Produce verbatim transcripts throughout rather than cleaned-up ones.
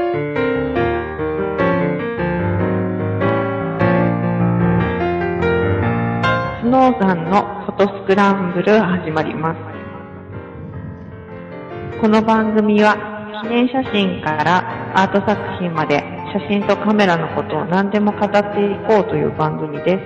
スノーザンのフォトスクランブル始まります。この番組は記念写真からアート作品まで写真とカメラのことを何でも語っていこうという番組です。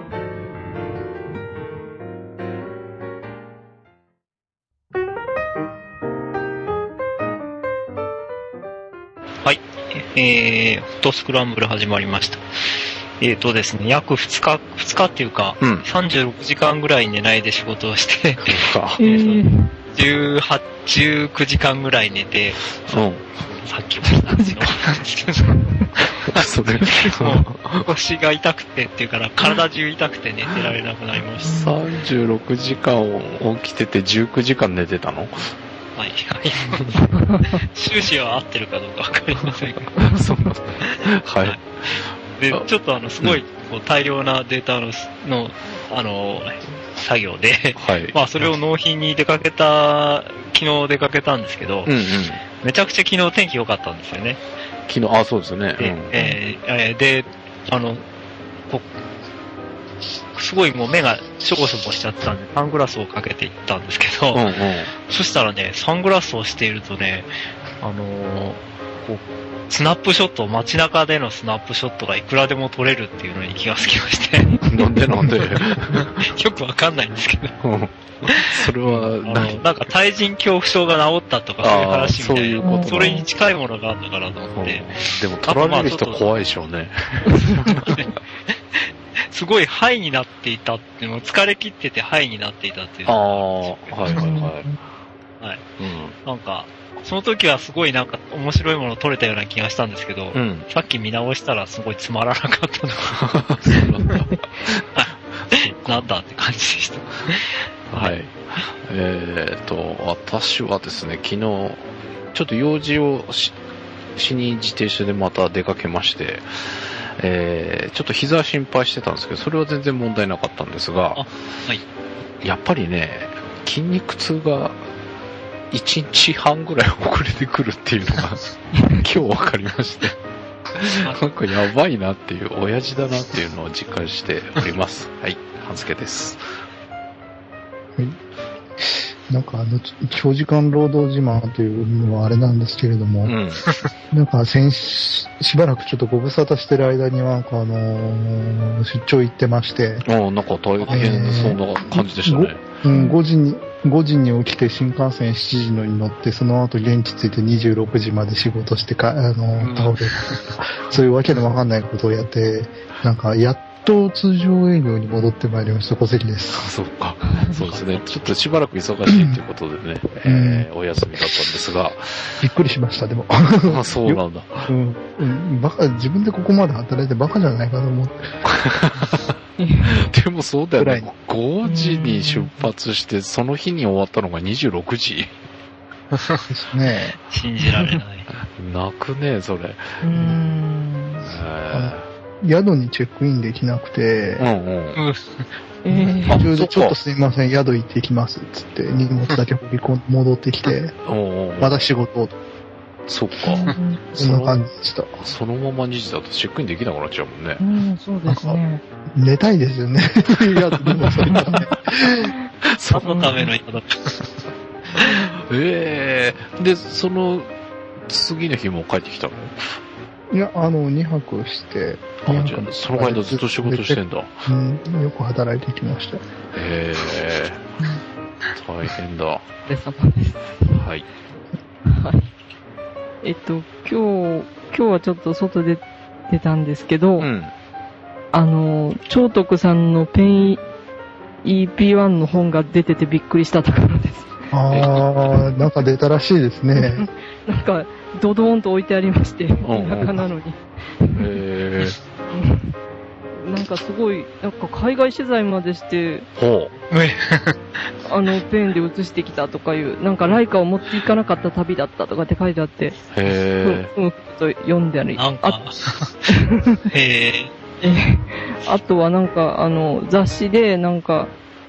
はい、えー、フォトスクランブル始まりました。えーとですね、約ふつか、ふつかっていうか、うん、さんじゅうろくじかんぐらい寝ないで仕事をして、えー、じゅうはち、じゅうくじかんぐらい寝て、うん、さっきも言ったんですけど、それもう腰が痛くてっていうから体中痛くて寝てられなくなりました。 さんじゅうろくじかん起きててじゅうくじかん寝てたの？ はい、はい。収支は合ってるかどうかわかりませんが。 そうなんだ。はい。 で、ちょっとあの、すごい、こう、大量なデータの、の、あの、作業で、はい。まあ、それを納品に出かけた、昨日出かけたんですけど、うんうん、めちゃくちゃ昨日天気良かったんですよね。 昨日、あ、そうですね。 で、うん、えー、で、あの、こすごいもう目がしょぼしょぼしちゃってたんで、サングラスをかけていったんですけど、うんうん、そしたらね、サングラスをしているとね、あのー、こう、スナップショット、街中でのスナップショットがいくらでも撮れるっていうのに気がつきまして。 なんでなんでよくわかんないんですけど。 それは何、なんか対人恐怖症が治ったとかそういう話みたいな。そういうこと。それに近いものがあったからと思って。 でも撮られる人怖いでしょうね。 すごいハイになっていたっていうのを疲れ切っててハイになっていたっていう。 ああ、はいはいはい。 はい。うん。なんか、その時はすごいなんか面白いものを撮れたような気がしたんですけど、うん、さっき見直したらすごいつまらなかったの。そうなんだ。なんだって感じでした。 はい。えーと、私はですね、昨日、ちょっと用事を し, しに自転車でまた出かけまして、えー、ちょっと膝心配してたんですけど、それは全然問題なかったんですが、はい、やっぱりね、筋肉痛がいちにちはんぐらい遅れてくるっていうのが今日分かりましてなんかやばいなっていう、親父だなっていうのを実感しております。はい、半助です。 はい。なんかあの、長時間労働自慢というのはあれなんですけれども、うん、なんか先し、しばらくちょっとご無沙汰してる間になんかあのー、出張行ってまして。 ああ、なんか大変そうな感じでしたね。 えー、うん、ごじに、ごじに起きて新幹線しちじのに乗って、その後現地着いてにじゅうろくじまで仕事してか、あのー、倒れる。そういうわけのわかんないことをやって、なんかやっと通常営業に戻ってまいりました。小関です。 そうか。そうですね。ちょっとしばらく忙しいということでね、うん、えー、お休みだったんですが。 びっくりしました、でも。 あ、そうなんだ。 うん、うん。バカ、自分でここまで働いてバカじゃないかと思って。 でもそうだよね。ごじに出発して、その日に終わったのがにじゅうろくじ。 ですね。 信じられない。 泣くね、それ。 うーん。えー宿にチェックインできなくて、うんうん、えー、途中でちょっとすいません、宿行ってきますっつって荷物だけ振り込んで戻ってきて、まだ仕事を。 そっか。 そんな感じでした。 そのままにじだとチェックインできなくなっちゃうもんね。 うん、そうですね。 寝たいですよね。宿でもそれはね。 そのための宿だった。 ええー。で、その次の日も帰ってきたの？ いや、あの、にはくして、 あ、じゃあ、その間ずっと仕事してんだ。 うん、よく働いてきました。 へえー、大変だ。 お疲れ様です。 はい。 はい。えっと、今日、今日はちょっと外で出たんですけど、うん、あの、長徳さんのペン イーピーワン の本が出ててびっくりしたところです。 あー、なんか出たらしいですね。 なんか、ドドーンと置いてありまして、田舎なのに。 へー。なんかすごい、なんか海外取材までして、 ほう。 あの、ペンで写してきたとかいう、なんかライカを持っていかなかった旅だったとかって書いてあって、 へー。 うん、と読んである。 なんか、 へー。え、あとはなんか、あの、雑誌で、なんか、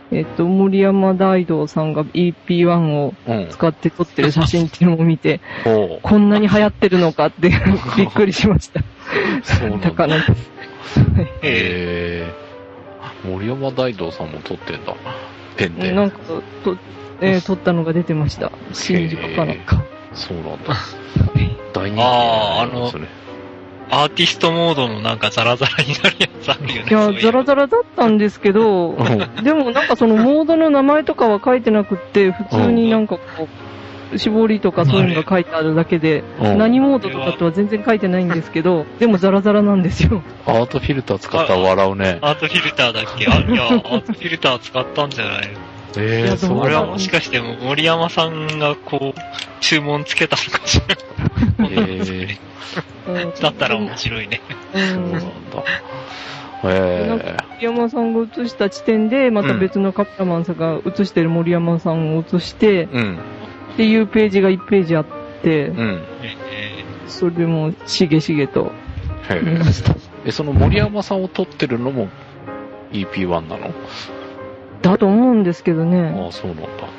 えっと、森山大道さんが イーピーワン を使って撮ってる写真っていうのを見て、うん、こんなに流行ってるのかってびっくりしました。そうなんだ。高野です。 へー。森山大道さんも撮ってんだ。ペンで。 なんか、と、えー、撮ったのが出てました。新宿かなんか。 そうなんだ。大人気なんですね。アーティストモードのなんかザラザラになるやつあるよね。 いや、ザラザラだったんですけど、でもなんかそのモードの名前とかは書いてなくって、普通になんかこう、絞りとかそういうのが書いてあるだけで、何モードとかとは全然書いてないんですけど、でもザラザラなんですよ。 アートフィルター使ったら笑うね。 アートフィルターだっけ？あ、いや、アートフィルター使ったんじゃないの？ えー、 それはもしかしても森山さんがこう、注文つけたのかしら。えー、だったら面白いね。 そうなんだ。えー、森山さんが映した地点で、また別のカメラマンさんが映してる森山さんを映して、うん、っていうページがいちページあって、うん、それもしげしげと見ました。 え、その森山さんを撮ってるのも イーピーワン なの？ だと思うんですけどね。 ああ、そうなんだ。 うん。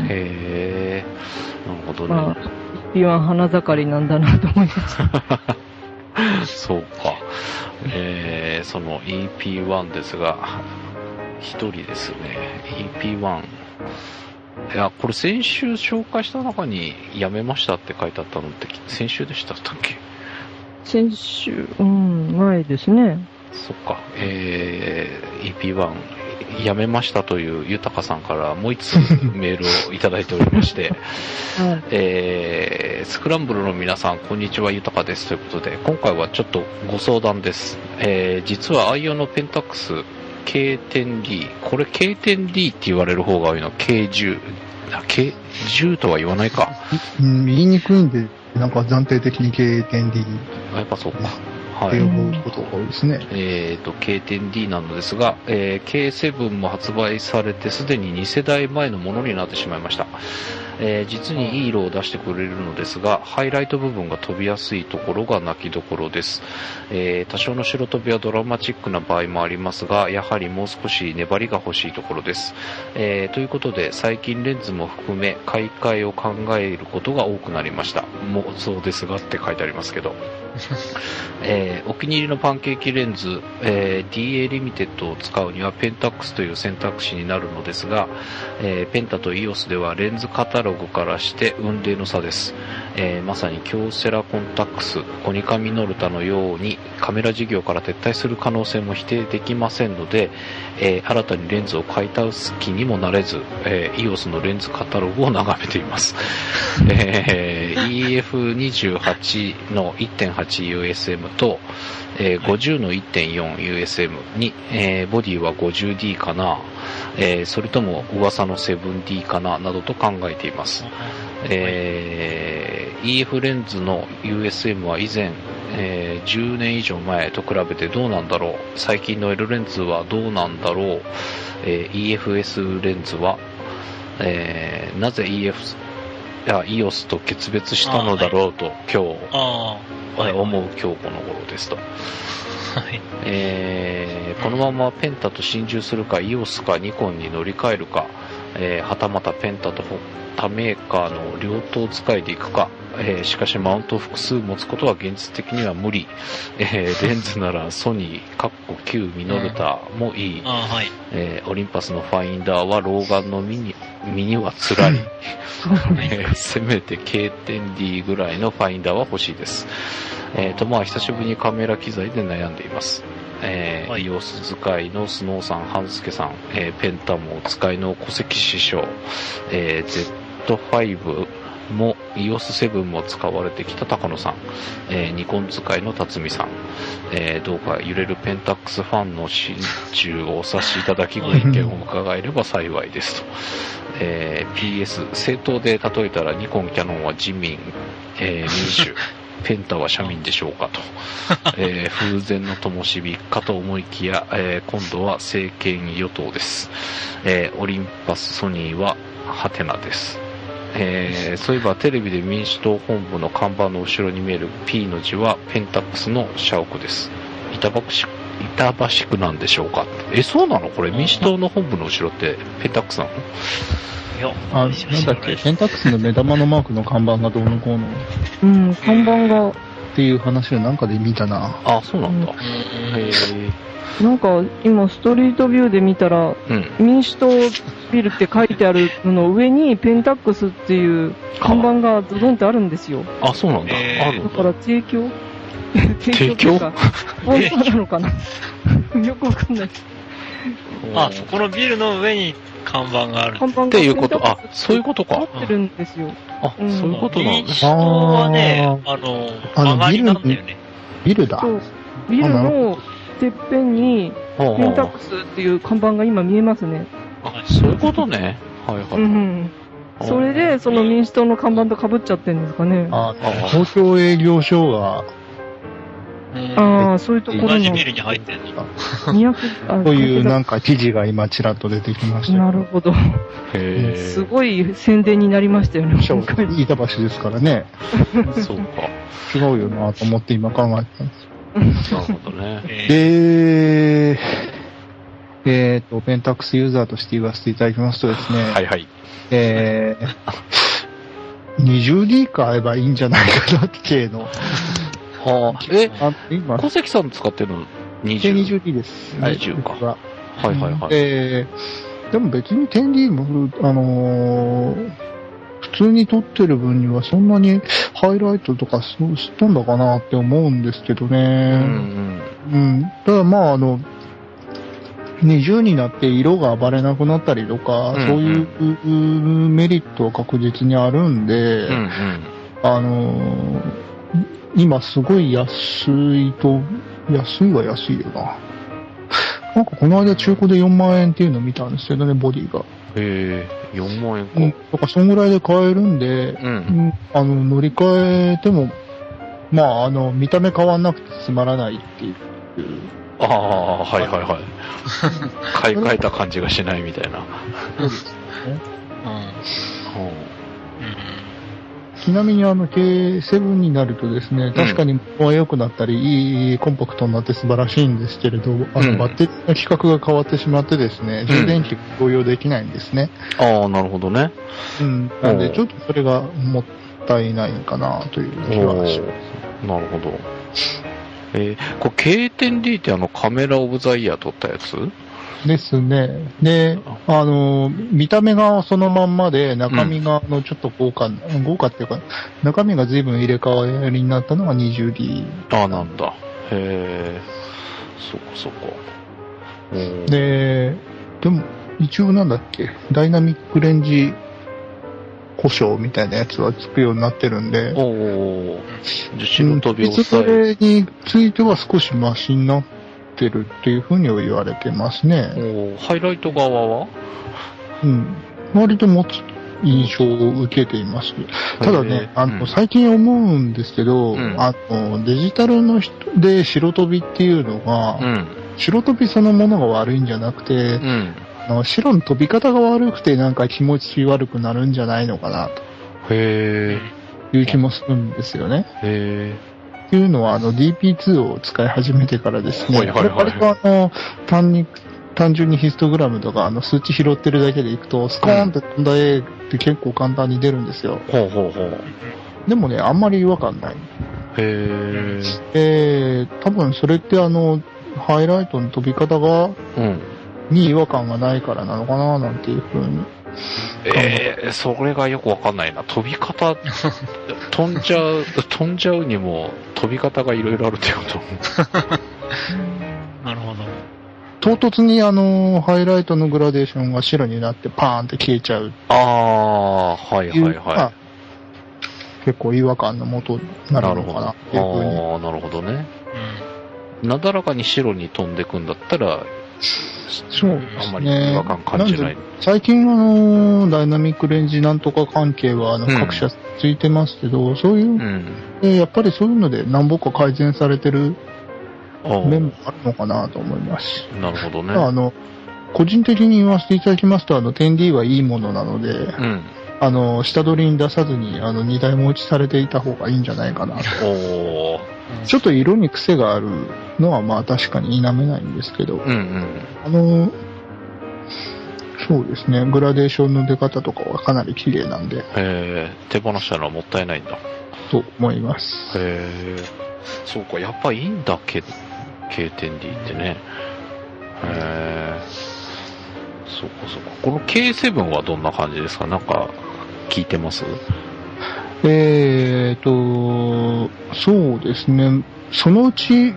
へえ、なるほどね。まあ、 イーピーワン 花盛りなんだなと思いました。 そうか。えー、その イーピーワン ですが、一人ですね。イーピーワン。いや、これ先週紹介した中にやめましたって書いてあったのって先週でしたっけ？ 先週、うん、前ですね。 そっか。えー、イーピーワン。やめましたという豊さんからもう一つメールをいただいておりまして、はいえー、スクランブルの皆さんこんにちは、豊ですということで、今回はちょっとご相談です。えー、実は愛用のペンタックス ケーテンディー、 これ ケーテンディー って言われる方が多いの？ ケーテン、 ケーテン とは言わないか、 うん、言いにくいんでなんか暫定的に ケーテンディーやっぱそうかって呼ぶことが多いですね。 えっと、ケーテンディー なのですが、えー、ケーセブン も発売されてすでにに世代前のものになってしまいました。えー、実にいい色を出してくれるのですが、ハイライト部分が飛びやすいところが泣きどころです。えー、多少の白飛びはドラマチックな場合もありますが、やはりもう少し粘りが欲しいところです。えー、ということで、最近レンズも含め買い替えを考えることが多くなりました。妄想ですがって書いてありますけど。えー、お気に入りのパンケーキレンズ、えー、ディーエー リミテッドを使うにはペンタックスという選択肢になるのですが、えー、ペンタと イーオーエス ではレンズカタログからして雲泥の差です。えー、まさに京セラコンタックス、コニカミノルタのようにカメラ事業から撤退する可能性も否定できませんので、えー、新たにレンズを買い足す気にもなれず、えー、イーオーエス のレンズカタログを眺めています。えー、イーエフにじゅうはち の いってんはちユーエスエム と、えー、ごじゅうの いってんよんユーエスエム に、えー、ボディは ごじゅうディー かな、えー、それとも噂の セブンディー かななどと考えています。えー、イーエフ レンズの ユーエスエム は以前、えー、じゅうねん以上前と比べてどうなんだろう、最近の L レンズはどうなんだろう、えー、イーエフエス レンズは、えー、なぜ イーエフ や イーオーエス と決別したのだろうと、はい、今日あ、はい、思う今日この頃ですと。はいえー、このままペンタと心中するか イーオーエス かニコンに乗り換えるか、えー、はたまたペンタと他メーカーの両党使いでいくか、えー、しかしマウントを複数持つことは現実的には無理、えー、レンズならソニーかっこ旧ミノルタもいい、あ、はいえー、オリンパスのファインダーは老眼のミニミニはつらい、えー、せめて ケーテンディー ぐらいのファインダーは欲しいです。えーとまあ久しぶりにカメラ機材で悩んでいます。えーはい、イーオーエス 使いのスノーさん、半助さん、えー、ペンタもお使いの小関師匠、えー、ゼットファイブ も イーオーエスセブン も使われてきた高野さん、えー、ニコン使いの辰巳さん、えー、どうか揺れるペンタックスファンの心中をお察しいただきご意見を伺えれば幸いですと。えー、ピーエス 正当で例えたらニコンキャノンは自民、えー、民主ペンタは庶民でしょうかと、えー、風前の灯火かと思いきや、えー、今度は政権与党です。えー、オリンパスソニーはハテナです。えー、そういえばテレビで民主党本部の看板の後ろに見える P の字はペンタックスの社屋です。板橋板橋区なんでしょうか。え、そうなのこれ、民主党の本部の後ろってペンタックスなの？ いや、 あ、なんだっけ、ペンタックスの目玉のマークの看板がどうのこうの。 うん、看板が。 っていう話をなんかで見たな。 あ、そうなんだ。 うん、 へー。 なんか、今、ストリートビューで見たら、うん、民主党ビルって書いてあるのの上に、ペンタックスっていう看板がドドンってあるんですよ。 あ、そうなんだ。 えー、 あるんだ。 だから、提供提供か。本当なのかなよくわかんない。 あ、そこのビルの上に看板がある。 看板がっていうこと、あ、そういうことか。 持ってるんですよ。 あ、うん、そういうことなんですね。民主党はね、あの、 あの曲がりなんだよね。 ビルだ。 そう。ビルのてっぺんに、ペンタックスっていう看板が今見えますね。 あ、そういうことね。はいはい。うん。 それで、その民主党の看板と被っちゃってるんですかね。 あ、東京営業所が、 ああ、そういうところの。 同じビルに入ってるんですか。 にひゃく、あ、 そういうなんか記事が今ちらっと出てきました。 なるほど。 へすごい宣伝になりましたよね。 そう、板橋ですからね。 そうか。 違うよなと思って今考えてたんですよ。なるほどね。 で、えっと、ペンタックスユーザーとして言わせていただきますとですね。 はいはい。 えー、にじゅうディー 買えばいいんじゃないかなっていうの。 はあ、え、今、小関さん使ってるの にじゅう？ にじゅうディー です。 にじゅうか。はいはいはい。 えー、でも別に テンディー も、あのー、普通に撮ってる分にはそんなにハイライトとかしたんだかなって思うんですけどね。うん、うん。うん。ただまああの、にじゅうになって色が暴れなくなったりとか、うんうん、そういうメリットは確実にあるんで、うんうん、あのー、今すごい安いと、安いは安いよな。なんかこの間中古でよんまんえんっていうのを見たんですけどね、ボディが。 へえ、よんまんえんか。 うん、とかそんぐらいで買えるんで、うん、あの、乗り換えても、まあ、あの、見た目変わんなくてつまらないっていう。 ああ、はいはいはい。買い替えた感じがしないみたいな。そうですね。 うん。うんちなみにあの ケーセブン になるとですね、確かにもう良くなったり、いいコンパクトになって素晴らしいんですけれど、あのバッテリーの規格が変わってしまってですね、充電器が応用できないんですね。 ああ、なるほどね。 うん。なんでちょっとそれがもったいないかなという気はします。 なるほど。えー、これ ケーテンディー ってあのカメラオブザイヤー撮ったやつですね。で、あの、見た目がそのまんまで、中身が、あの、ちょっと豪華、うん、豪華っていうか、中身が随分入れ替わりになったのが にじゅうディー。 ああ、なんだ。へえ。そこそこ。 で、でも、一応なんだっけ、ダイナミックレンジ故障みたいなやつはつくようになってるんで、 おー。じゃ、白飛びを抑える。それについては少しマシになって、てるっていうふうには言われてますね。 おハイライト側はうん。割と持つ印象を受けています。ただね、あの、うん、最近思うんですけど、うん、あの、デジタルの人で白飛びっていうのが、うん、白飛びそのものが悪いんじゃなくて、うん、あの白の飛び方が悪くてなんか気持ち悪くなるんじゃないのかなと。 へー。いう気もするんですよね。 へー。 っていうのは、あの、ディーピーツー を使い始めてからですね、 はいはいはい、 これ割とあの、単に、単純にヒストグラムとか、あの、数値拾ってるだけでいくと、スコーンって飛んだ絵って結構簡単に出るんですよ。 ほうほうほう。 でもね、あんまり違和感ない。 へー。 えー、多分それってあの、ハイライトの飛び方が、うん、に違和感がないからなのかな、なんていうふうに。 ええー、それがよくわかんないな。飛び方、飛んじゃう、飛んじゃうにも飛び方がいろいろあるってこと。 なるほど。 唐突にあの、ハイライトのグラデーションが白になってパーンって消えちゃう。 ああ、はいはいはい。 結構違和感の元になるのかなっていうふうに。 ああ、なるほどね。うん、なだらかに白に飛んでくんだったら、 そうですね。 あんまり違和感感じない。 最近あの、ダイナミックレンジなんとか関係はあの、各社ついてますけど、うん、そういう、うん、やっぱりそういうので何本か改善されてる面もあるのかなと思います。 なるほどね。 あの、個人的に言わせていただきますと、あの、テンディー はいいものなので、うん、あの、下取りに出さずに、あの、にだい持ちされていた方がいいんじゃないかなと。 おー。 ちょっと色に癖があるのはまあ確かに否めないんですけど、 うんうん、 あの、そうですね、グラデーションの出方とかはかなり綺麗なんで。 へー、手放したのはもったいないんだ。 と思います。 へー、そうか、やっぱいいんだけど、ケーテンディー ってね。へー、そうかそうか。この ケーセブン はどんな感じですか？なんか、聞いてます？ えーと、そうですね、そのうち、ちょ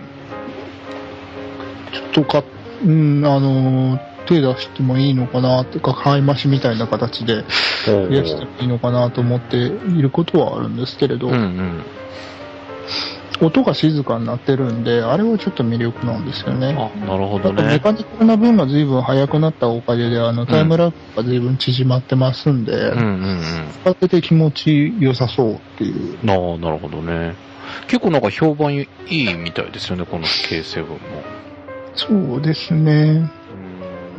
っとか、うん、あの、手出してもいいのかなっていうか、買い増しみたいな形で増やしてもいいのかなと思っていることはあるんですけれど、 うんうん、 音が静かになってるんで、あれはちょっと魅力なんですよね。 あ、なるほどね。 メカニカルな分が随分速くなったおかげで、あの、タイムラグが随分縮まってますんで、うんうんうん、使ってて気持ち良さそうっていう。 ああ、なるほどね。結構なんか評判いいみたいですよね、この ケーセブン も。 そうですね。うん、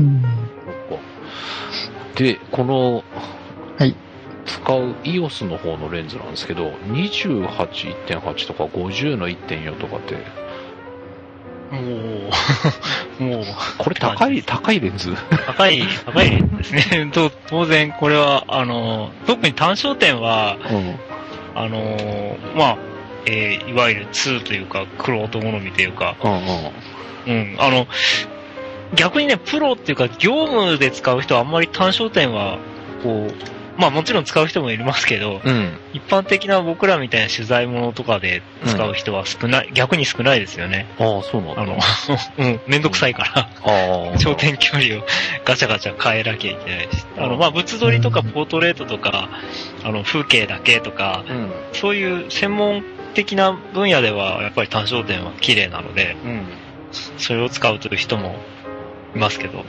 で、この、 はい。 使う イーオーエス の方のレンズなんですけど、にじゅうはち、いってんはち とかごじゅうの いってんよん とかって、 もう、もう、 これ高い、高いレンズ高い、高いレンズですね。と当然、これは、あの、特に単焦点は、うん、あの、まあ、えー、いわゆるにというか、黒人好みというか、うん、うんうん、あの、逆にね、プロっていうか、業務で使う人はあんまり単焦点は、こう、まあもちろん使う人もいますけど、うん、一般的な僕らみたいな取材物とかで使う人は少ない、うん、逆に少ないですよね。 ああ、そうなんだ。 あの、うん、めんどくさいから、うん、焦点距離をガチャガチャ変えなきゃいけないし、あの、まあ物撮りとかポートレートとか、あの、風景だけとか、うん、そういう専門的な分野では、やっぱり単焦点は綺麗なので、うん、それを使うという人もいますけど、うん、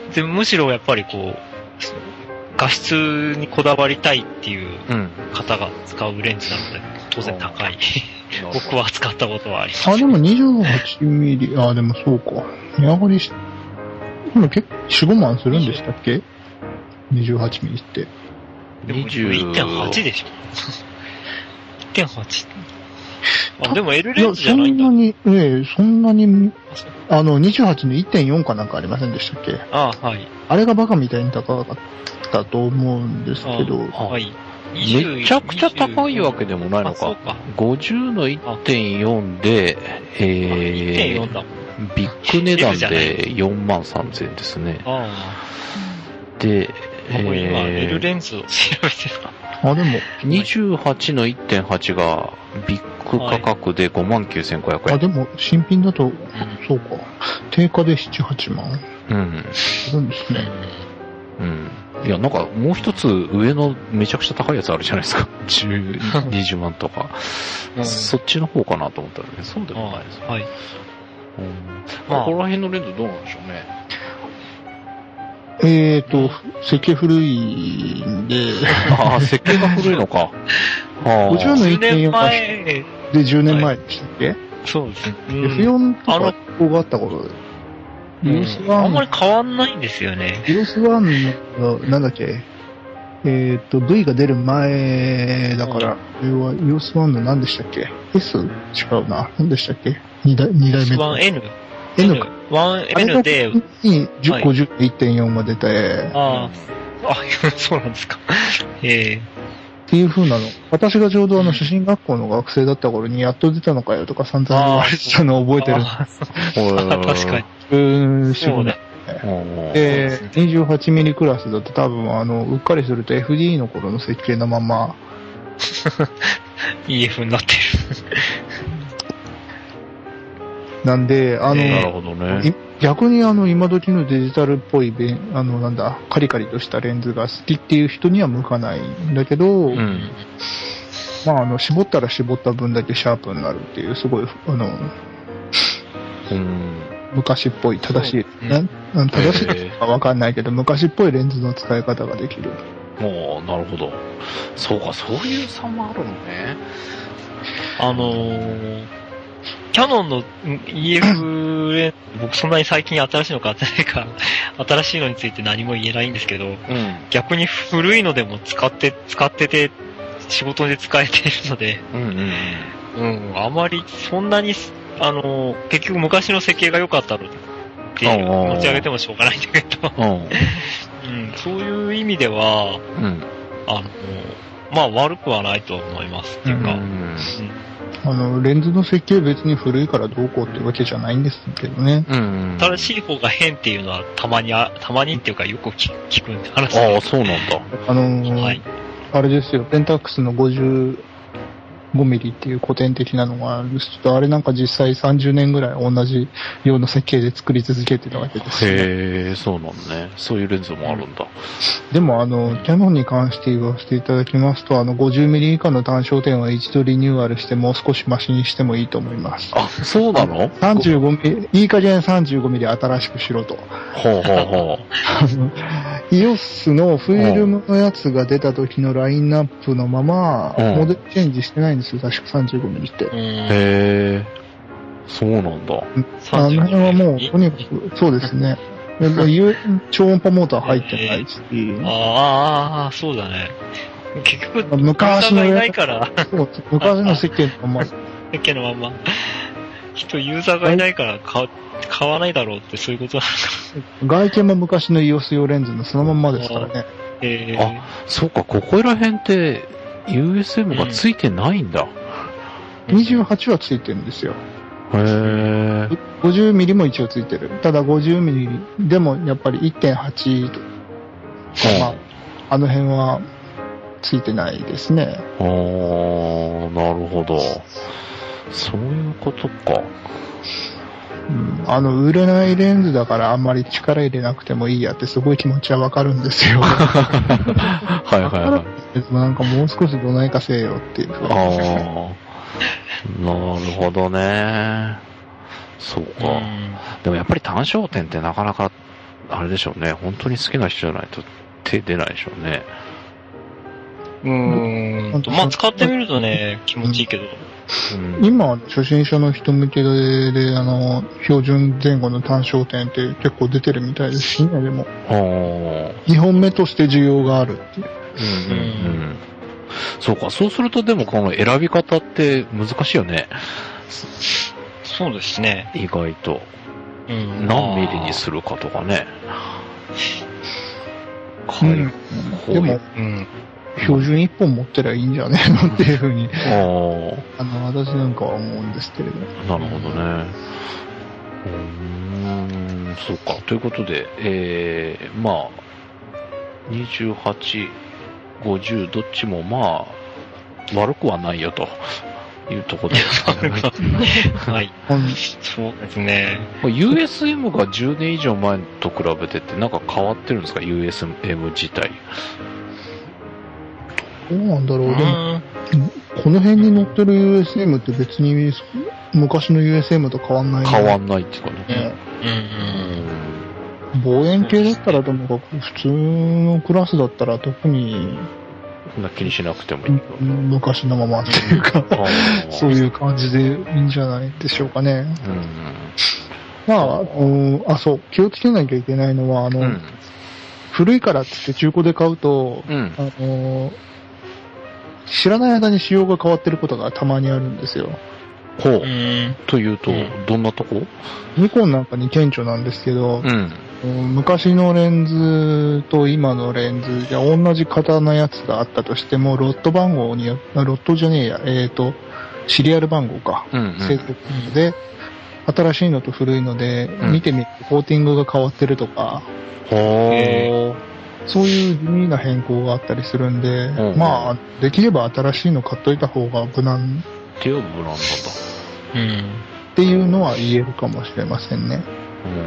でむしろやっぱりこう、画質にこだわりたいっていう方が使うレンズなので、当然高い。僕は使ったことはあります。 あ、でも にじゅうはちミリ、あ、でもそうか。値上がりし、今結構よん、ごまんするんでしたっけ ?にじゅうはちミリって。 でも いってんはち でしょ。いってんはち。あ、でも L レンズじゃないんだ。 そんなに、ええ、そんなに、あの、にじゅうはちの いってんよん かなんかありませんでしたっけ？ ああ、はい。 あれがバカみたいに高かったと思うんですけど。 はい。 めちゃくちゃ高いわけでもないのか。そうか。ごじゅうの いってんよん で、えー、いってんよん だ。ビッグ値段でよんまんさんぜんえんですね。ああ。で、 えー、今、L レンズを調べてるか。 あ、でも、 にじゅうはちの いってんはち がビッグ価格で ごまんきゅうせんごひゃくえん。 あ、でも、新品だと、うん、そうか。定価でなな、はちまん。 うん。 するんですね。 うん。いや、なんか、もう一つ上のめちゃくちゃ高いやつあるじゃないですか。じゅう、にじゅうまんとか。うん、そっちの方かなと思ったらね、そうでもないです。はい。うん。まあ、ここら辺のレンズどうなんでしょうね。 えーと、設計古いんで。 ああ、設計が古いのか。 ごじゅうの いってんよん かでじゅうねんまえでしたっけ？ そうですね。 エフよん とかここがあった頃。 イオスワン。あんまり変わんないんですよね。 イオスワンの、なんだっけ、えっと、V が出る前だから、これはイオスワンの何でしたっけ？ S？ 違うな。何でしたっけ？ に 代、二代目。 ワンエヌ。 N か。 ワンエヌ で、 にごじゅう、いってんよん が出て、 ああ、あ、そうなんですか。ええー。 っていう風なの。私がちょうどあの、主進学校の学生だった頃にやっと出たのかよとか散々言われてたのを覚えてる。 ああ確かに。 うーん、そうね。で、にじゅうはちミリクラスだと多分あの、うっかりすると エフディー の頃の設計のまま。 イーエフ になってる。 なんで、あの、 なるほどね、 逆にあの、今時のデジタルっぽい、あの、なんだ、カリカリとしたレンズが好きっていう人には向かないんだけど、うん、まあ、あの、絞ったら絞った分だけシャープになるっていう、すごい、あの、うん、昔っぽい、正しい、ね、うん、正しいかわかんないけど、昔っぽいレンズの使い方ができる。 おー、なるほど。そうか、そういう差もあるのね。 あのー、キャノンの イーエフ レンズ、僕そんなに最近新しいのか新しいか、新しいのについて何も言えないんですけど、うん、逆に古いのでも使って、使ってて、仕事で使えているので、うんうんうん、 うん、あまりそんなに、あの、結局昔の設計が良かったのっていう持ち上げてもしょうがないんだけど、うん、そういう意味では、うん、あの、まあ悪くはないと思いますっていうか、うんうんあの、レンズの設計別に古いからどうこうってわけじゃないんですけどね。 うん。正しい方が変っていうのはたまにあ、たまにっていうかよく聞くんで話ああ、そうなんだ。 あのー、はい。あれですよ、ペンタックスのごじゅうごミリっていう古典的なのがあるんですけど、あれなんか実際さんじゅうねんぐらい同じような設計で作り続けてたわけですよ、ね。へえ、そうなんね。そういうレンズもあるんだ。 でもあの、キヤノンに関して言わせていただきますと、あのごじゅうミリ以下の単焦点は一度リニューアルしてもう少しマシにしてもいいと思います。 あ、そうなの ? さんじゅうごミリ、いい加減さんじゅうごミリ新しくしろと。 ほうほうほう。 イオス のフィルムのやつが出た時のラインナップのまま、モデルチェンジしてないんですよ、確かさんじゅうごミリって。 へー。そうなんだ。 あの辺はもう、とにかく、そうですね。超音波モーター入ってないし。 ああ、そうだね。結局、 昔のいないから。 そう昔の設計のまま。 設計のまま。人、ユーザーがいないから買、買わないだろうってそういうことなのか。外見も昔の イオス 用レンズのそのまんまですからね。 へあ、そうか、ここら辺って ユーエスエム がついてないんだ。 うん、にじゅうはちはついてるんですよ。 へー。 ごじゅうミリも一応ついてる。ただごじゅうミリでもやっぱり いってんはち と、まあ、あの辺はついてないですね。 あー、なるほど。そういうことか。 うん、あの、売れないレンズだからあんまり力入れなくてもいいやってすごい気持ちはわかるんですよ。 はいはいはい。 なんかもう少しどないかせよっていう。 ああ、なるほどね。そうか。うん、でもやっぱり単焦点ってなかなか、あれでしょうね。本当に好きな人じゃないと手出ないでしょうね。 うーん。まあ使ってみるとね、気持ちいいけど。 うん、今、初心者の人向けで、で、あの、標準前後の単焦点って結構出てるみたいですしね、でも。にほんめとして需要があるっていう。うんうんうん。 そうか、そうするとでもこの選び方って難しいよね。 そうですね。 意外と。うん、何ミリにするかとかね。 うん、でも、うん標準一本持ってりゃいいんじゃねえのっていうふうに、あの、私なんかは思うんですけれど。 なるほどね。うーん、そうか。ということで、えー、まあ、にじゅうはち、ごじゅうどっちもまあ、悪くはないよというところですかね。 はい。そうですね。 ユーエスエム がじゅうねん以上前と比べてってなんか変わってるんですか ユーエスエム 自体。 どうなんだろう。でも、この辺に載ってる ユーエスエム って別に昔の ユーエスエム と変わんない、ね。 変わんないっていうかね。 うん。望遠鏡だったらともかく普通のクラスだったら特にそんな気にしなくてもいい。 昔のままっていうかそういう感じでいいんじゃないでしょうかね。うん、まあ、あ、そう、気をつけなきゃいけないのは、あの、うん、古いからって言って中古で買うと、うん、あの知らない間に仕様が変わってることがたまにあるんですよ。 ほう。というと、うん、どんなとこ？ ニコンなんかに顕著なんですけど、うん、昔のレンズと今のレンズで同じ型のやつがあったとしても、ロット番号によって、ロットじゃねえや、えっと、シリアル番号か。うんうん、製造で、新しいのと古いので、うん、見てみるとコーティングが変わってるとか、 ほー。そういう地味な変更があったりするんで、うん、まあ、できれば新しいの買っといた方が無難。 手を無難だと。 うん。っていうのは言えるかもしれませんね。うん。うん、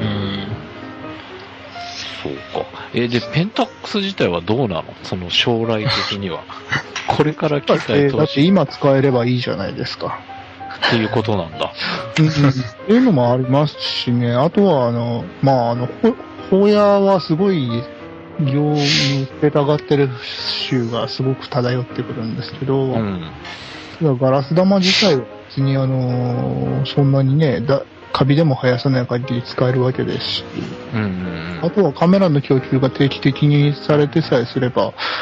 そうか。えー、で、ペンタックス自体はどうなの？その将来的には。これから機械と。だって今使えればいいじゃないですか。 っていうことなんだ。 うん。っていうのもありますしね。あとは、あの、まあ、あの、ホヤはすごい、業務捨てたがってる臭がすごく漂ってくるんですけど、うん、ガラス玉自体は別にあの、そんなにね、だカビでも生やさない限り使えるわけですし、うんうんうん、あとはカメラの供給が定期的にされてさえすれば、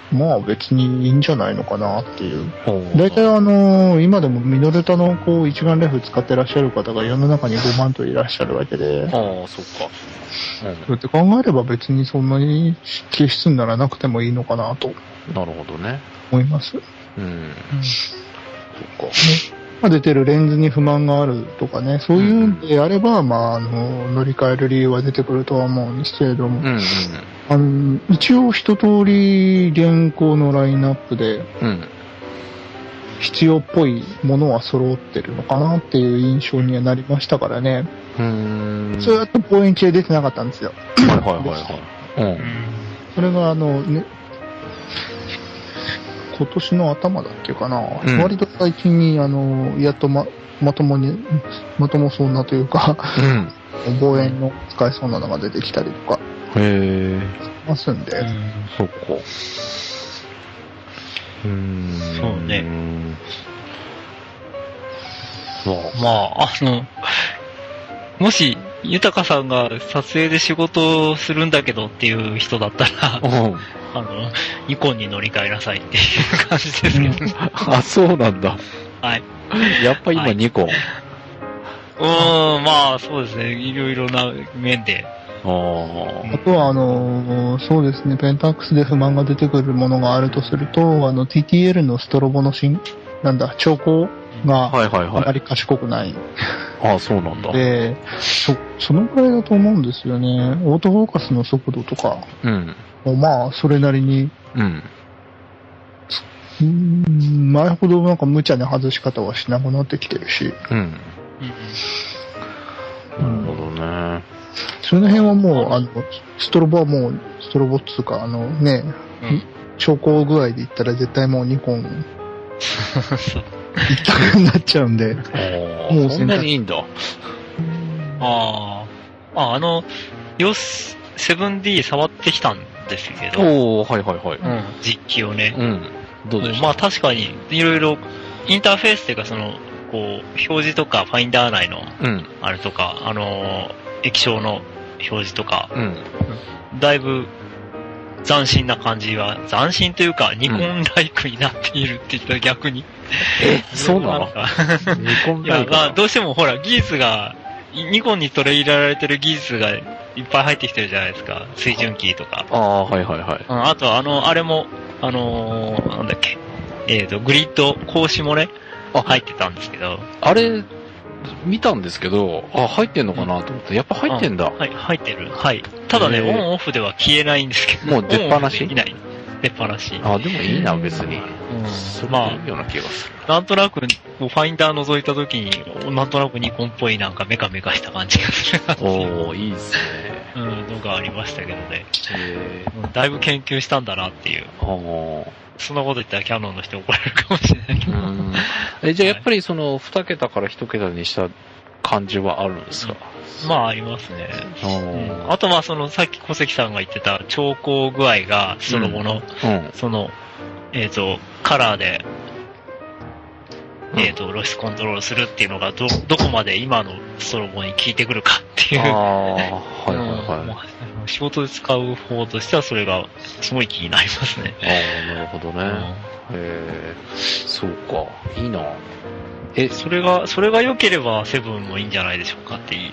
まあ別にいいんじゃないのかなっていう。大体あのー、今でもミノルタのこう一眼レフ使ってらっしゃる方が世の中にごまんといらっしゃるわけで。 ああ、そっか。 うん、そうやって考えれば別にそんなに消失にならなくてもいいのかなと。 なるほどね。 思います。 うん。うん、 そっか。ね、出てるレンズに不満があるとかね、そういうんであれば、うん、まあ、あの、乗り換える理由は出てくるとは思うんですけれども、うんうん、あの一応一通り現行のラインナップで、うん、必要っぽいものは揃ってるのかなっていう印象にはなりましたからね。うーん、そうやって望遠鏡出てなかったんですよ。 はいはいはいはい。うん、 それがあの、ね、今年の頭だっけかな、うん、割と最近にあのやっと ま, まともにまともそうなというか、うん、望遠の使えそうなのが出てきたりとかへしますんで、うん、 そっか。うーん、 そうね。まあ、あのもし豊さんが撮影で仕事をするんだけどっていう人だったら、うん、あのニコンに乗り換えなさいっていう感じですけど、ね、 あ、そうなんだ。 はい。 やっぱ今ニコン。はい、 うーん、まあそうですね。いろいろな面で。 あ, あとはあのそうですね、ペンタックスで不満が出てくるものがあるとすると、あの ティーティーエル のストロボの新なんだ調光があまり賢くない。はいはいはい、ああ、そうなんだ。 で、そ、そのくらいだと思うんですよね。オートフォーカスの速度とか、うん、まあ、それなりに、うん、うーん、前ほどなんか無茶な外し方はしなくなってきてるし、うん。 うん、なるほどね。 その辺はもう、あの、ストロボはもう、ストロボっつうか、あのね、うん、調光具合で言ったら絶対もうニコン、一択になっちゃうんで。 もうそんなにいいんだ。 ああ。あ、あの、ヨス セブンディー 触ってきたんですけど。 おー、はいはいはい。 うん、実機をね。 うん。どうでした？ まあ確かに、いろいろ、インターフェースっていうかその、こう、表示とか、ファインダー内の、うん、あれとか、あの、液晶の表示とか、うん、だいぶ、斬新な感じは、斬新というか、ニコンライクになっているって言ったら逆に。 え、そうなの？ニコンライク。 いや、まあ、どうしてもほら、技術が、ニコンに取り入れられてる技術がいっぱい入ってきてるじゃないですか。水準キーとか。 ああ、はいはいはい。 うん、あとは、あの、あれも、あのー、なんだっけ。えっと、グリッド、格子もね、入ってたんですけど。 あれ、見たんですけど、あ、入ってんのかなと思って、やっぱ入ってんだ。 はい、入ってる。はい。ただね、オンオフでは消えないんですけど。 もう出っ放し？ できない。出っ放し。 あ、でもいいな、別に。 うん。 それいいような気がする。 なんとなく、ファインダー覗いた時に、なんとなくニコンっぽいなんかメカメカした感じがするなっていう。 おー、いいっすね。 うん、のがありましたけどね。へー。だいぶ研究したんだなっていう。 おー。 そんなこと言ったらキャノンの人怒られるかもしれないけど。うん。 え、じゃあやっぱりその、二桁から一桁にした感じはあるんですか？ うん、まあ、ありますね。うん、あとまあ、その、さっき小関さんが言ってた調光具合が、ストロボの、うんうん、その、えっ、ー、と、カラーで、えっ、ー、と、露出コントロールするっていうのが、ど、どこまで今のストロボに効いてくるかっていう。ああ、はいはいはい。 うん、仕事で使う方としては、それが、すごい気になりますね。 ああ、なるほどね。うん、へえ、そうか。いいな。 え、それが、それが良ければセブンもいいんじゃないでしょうかっていう、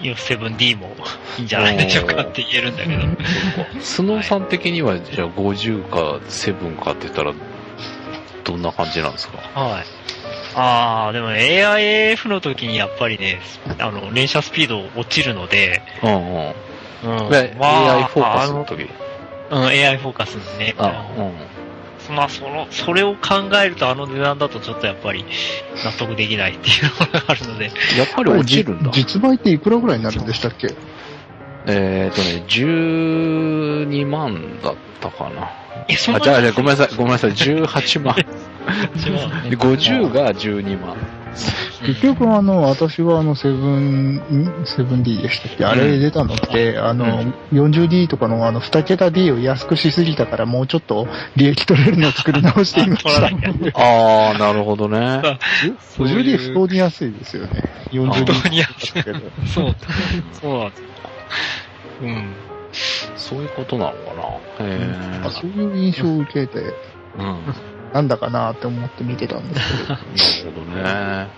セブンディー もいいんじゃないでしょうかって言えるんだけど。 スノーさん的には、じゃあごじゅうかセブンかって言ったら、どんな感じなんですか？ はい。ああ、でも エーアイエーエフ の時にやっぱりね、あの、連射スピード落ちるので、うんうん。うん。まあ、 エーアイ フォーカスの時。 うん、エーアイ フォーカスね。あうん。まあ、その、それを考えるとあの値段だとちょっとやっぱり納得できないっていうのがあるので。 やっぱり落ちるんだ。 実売っていくらぐらいになるんでしたっけ？ えーとね、じゅうにまんだったかな。え、そんなあ、じゃあ、ごめんなさい、ごめんなさい、じゅうはちまん。ごじゅうがじゅうにまん。 結局あの、私はあの、セブン、セブンディー でしたっけ、あれ出たのって、うん、あの、うん、よんじゅうディー とかのあの、に桁 D を安くしすぎたからもうちょっと利益取れるのを作り直していました。 ああ、なるほどね。 ごじゅうディー 不当に安いですよね。よんじゅうディー。 不当に安い。そう、そうなんです。うん。 そういうことなのかな。へー、 うん、そういう印象を受けて、うん、なんだかなって思って見てたんですけど。なるほどね。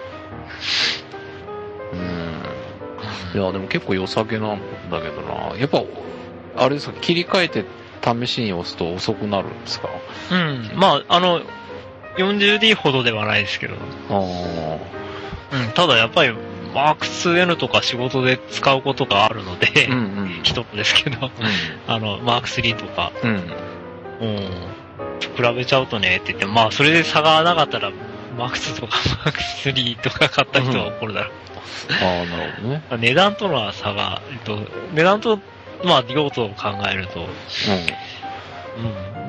うん。いや、でも結構良さげなんだけどな。やっぱ、あれですか、切り替えて試しに押すと遅くなるんですか？ うん。まあ、あの、よんじゅうディー ほどではないですけど。ああ。うん。ただやっぱり、マークツーエヌ とか仕事で使うことがあるので、うんうん、一つですけど、うん、あの、マークスリーとか、うん。うん。比べちゃうとねって言って、まあ、それで差がなかったら、マークツーとかマークスリーとか買った人は怒るだろう。 うん、ああ、なるほどね。 値段との差が、えっと、値段と、まあ、用途を考えると、うん。うん、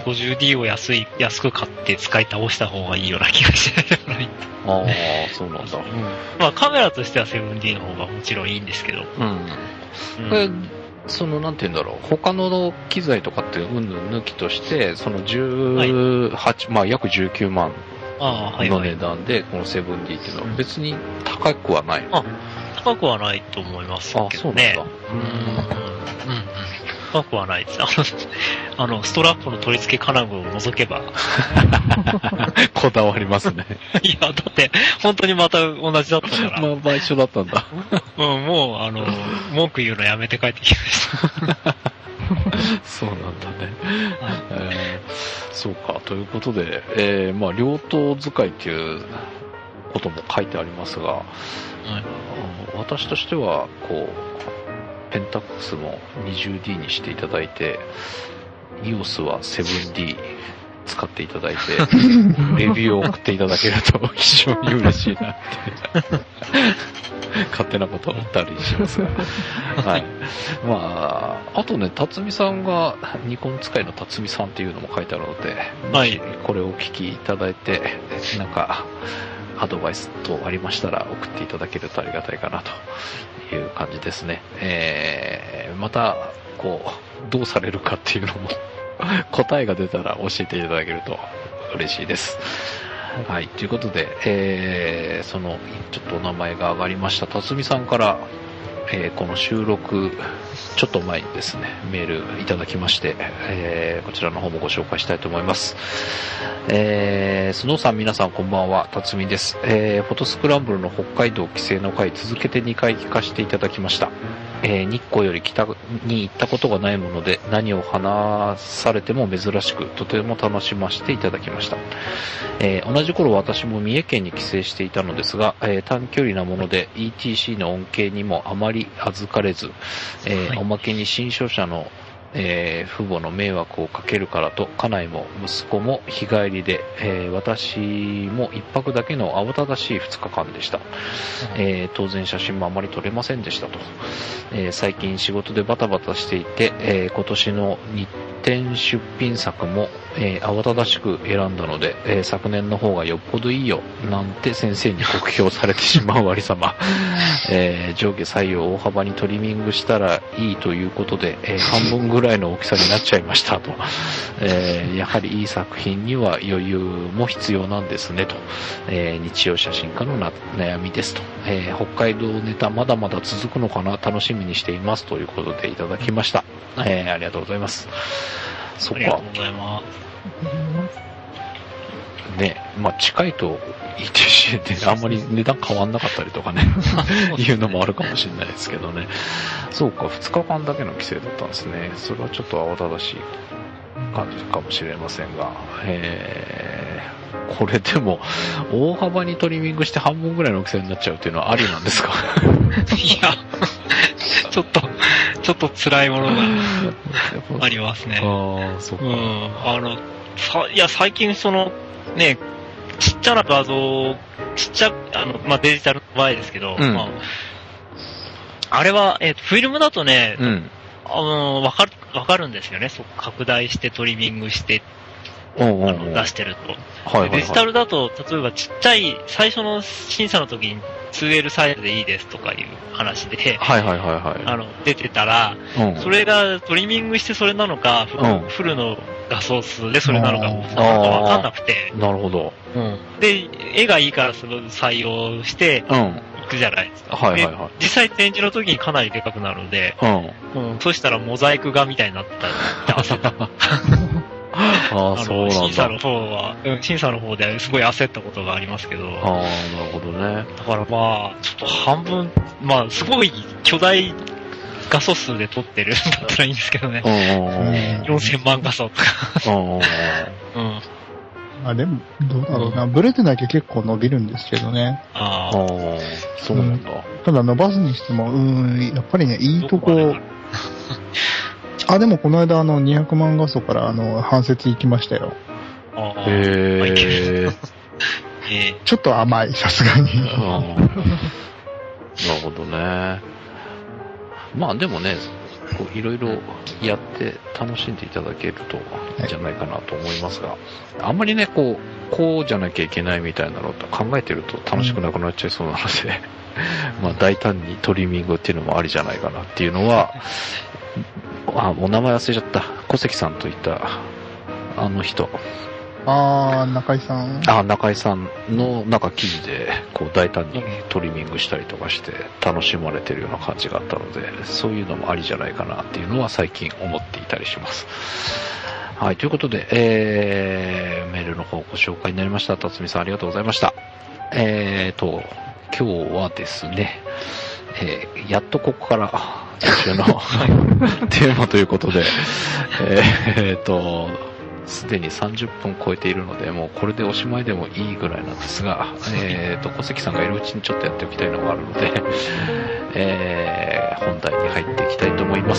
ごじゅうディー を安い、安く買って使い倒した方がいいような気がしないでもない。 ああ、そうなんだ。うん。 まあカメラとしては セブンディー の方がもちろんいいんですけど。うん。 これ、その、なんて言うんだろう。他の機材とかってうんぬん抜きとして、そのじゅうはち、はい、まあ約じゅうきゅうまんの値段で、この セブンディー っていうのは別に高くはない。 あ、高くはないと思いますけどね。あ、そうなんだ。うん。うん。高くはないです。あの、あのストラップの取り付け金具を除けば。 こだわりますね。 いや、だって、本当にまた同じだったから。 まあ、まあ一緒だったんだ。 うん、もう、あの、文句言うのやめて帰ってきました。 そうなんだね。えー、そうか、ということで、えー、まあ、両刀使いっていうことも書いてありますが、はい、私としては、こう、ペンタックスも にじゅうディー にしていただいて、イオスは セブンディー 使っていただいて、レビューを送っていただけると非常に嬉しいなって、勝手なことを言ったりしますが。はい。まあ、あとね、辰巳さんが、ニコン使いの辰巳さんっていうのも書いてあるので、はい。これをお聞きいただいて、なんか、アドバイス等ありましたら送っていただけるとありがたいかなという感じですね。えー、また、こう、どうされるかっていうのも答えが出たら教えていただけると嬉しいです。はい。ということで、えー、その、ちょっとお名前が上がりました辰巳さんから、えー、この収録、ちょっと前にですね、メールいただきまして、えー、こちらの方もご紹介したいと思います。えー、スノーさん皆さんこんばんは、辰巳です。えー、フォトスクランブルの北海道帰省の回続けてにかい聞かせていただきました。えー、日光より北に行ったことがないもので何を話されても珍しくとても楽しませていただきました。えー、同じ頃私も三重県に帰省していたのですが、えー、短距離なもので イーティーシー の恩恵にもあまり預かれず、えーはい、おまけに新商社のえー、父母の迷惑をかけるからと家内も息子も日帰りで、えー、私も一泊だけの慌ただしいふつかかんでした、えー、当然写真もあまり撮れませんでしたと、えー、最近仕事でバタバタしていて、えー、今年の日展出品作も、えー、慌ただしく選んだので、えー、昨年の方がよっぽどいいよなんて先生に酷評されてしまうありさま、えー、上下左右を大幅にトリミングしたらいいということで、えー、半分ぐらいの大きさになっちゃいましたと、えー、やはりいい作品には余裕も必要なんですねと、えー、日曜写真家のな悩みですと、えー、北海道ネタまだまだ続くのかな楽しみにしていますということでいただきました、えー、ありがとうございます。そっか。ありがとうございます。ね、まあ近いと イーティーシー ってあんまり値段変わんなかったりとかねいうのもあるかもしれないですけどね。そうか、ふつかかんだけの規制だったんですね。それはちょっと慌ただしい感じかもしれませんが、えー、これでも大幅にトリミングして半分ぐらいの大きさになっちゃうっていうのはありなんですか？ いやちょっとちょっと辛いものがありますね。 ああ、そうか。 うん、あのさいや最近そのね、ちっちゃな画像、ちっちゃ、あの、まあ、デジタルの場合ですけど、うん、まあ、あれは、えっと、フィルムだとね、うん、あの、わかる、わかるんですよね。そう、拡大してトリミングして、おうおうおうあの出してると、はいはいはい。デジタルだと、例えばちっちゃい、最初の審査の時に ツーエル サイズでいいですとかいう話で、 はいはいはいはい。 あの、出てたら、うん、それがトリミングしてそれなのか、うん、フルの画素数でそれなのか、なんかわかんなくて。 なるほど。 うん。で、絵がいいからそれを採用して、うん、 くじゃないですか。 はいはいはい。 実際展示の時にかなりでかくなるので、うん。うん、そしたらモザイク画みたいになったって焦った。 ああ、そうなんだ。 審査の方は、うん、審査の方ですごい焦ったことがありますけど。 ああ、なるほどね。 だからまあ、ちょっと半分、まあ、すごい巨大画素数で撮ってるんだったらいいんですけどね。よんせんまん画素とか。 うん。あ、でも、どうだろうな。ブレてなきゃ結構伸びるんですけどね。 ああ、そうなんだ、うん。 ただ伸ばすにしても、うん、やっぱりね、いいとこ、あ、でもこの間あのにひゃくまん画素からあの、半節行きましたよ。 ああ、 へー。 ちょっと甘い、さすがに。なるほどね。まあでもね、こういろいろやって楽しんでいただけるといいんじゃないかなと思いますが、はい、あんまりね、こう、こうじゃなきゃいけないみたいなのと考えてると楽しくなくなっちゃいそうなので、うん、まあ大胆にトリミングっていうのもありじゃないかなっていうのは、あ、お名前忘れちゃった。小関さんといったあの人。 ああ、中井さん。 あ、中井さんのなんか記事でこう大胆にトリミングしたりとかして楽しまれてるような感じがあったので、そういうのもありじゃないかなっていうのは最近思っていたりします。はい、ということで、えー、メールの方ご紹介になりました。辰巳さんありがとうございました。えーと、今日はですね、えー、やっとここから今週のテーマということで、えーと、すでにさんじゅっぷん超えているので、もうこれでおしまいでもいいぐらいなんですが、えーと、小関さんがいるうちにちょっとやっておきたいのがあるので、えー、本題に入っていきたいと思います。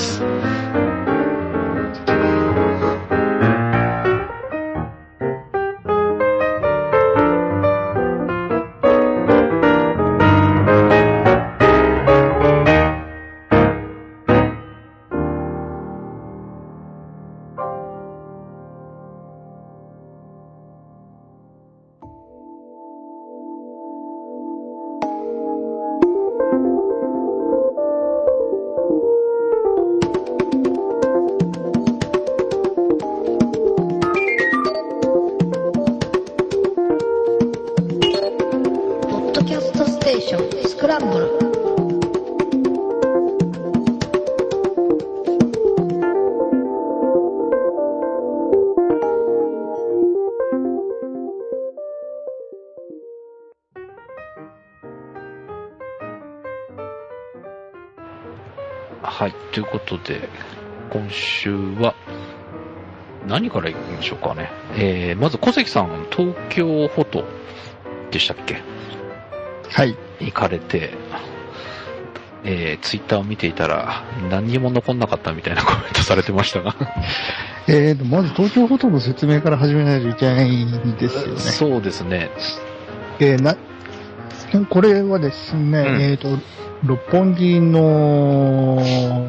はい、ということで、今週は、何からいきましょうかね。えー、まず小関さん、東京フォトでしたっけ？ はい。 行かれて、えー、ツイッターを見ていたら、何にも残んなかったみたいなコメントされてましたが。 えーと、まず東京フォトの説明から始めないといけないんですよね。 そうですね。 えー、な、これはですね、うん、えーと、六本木の、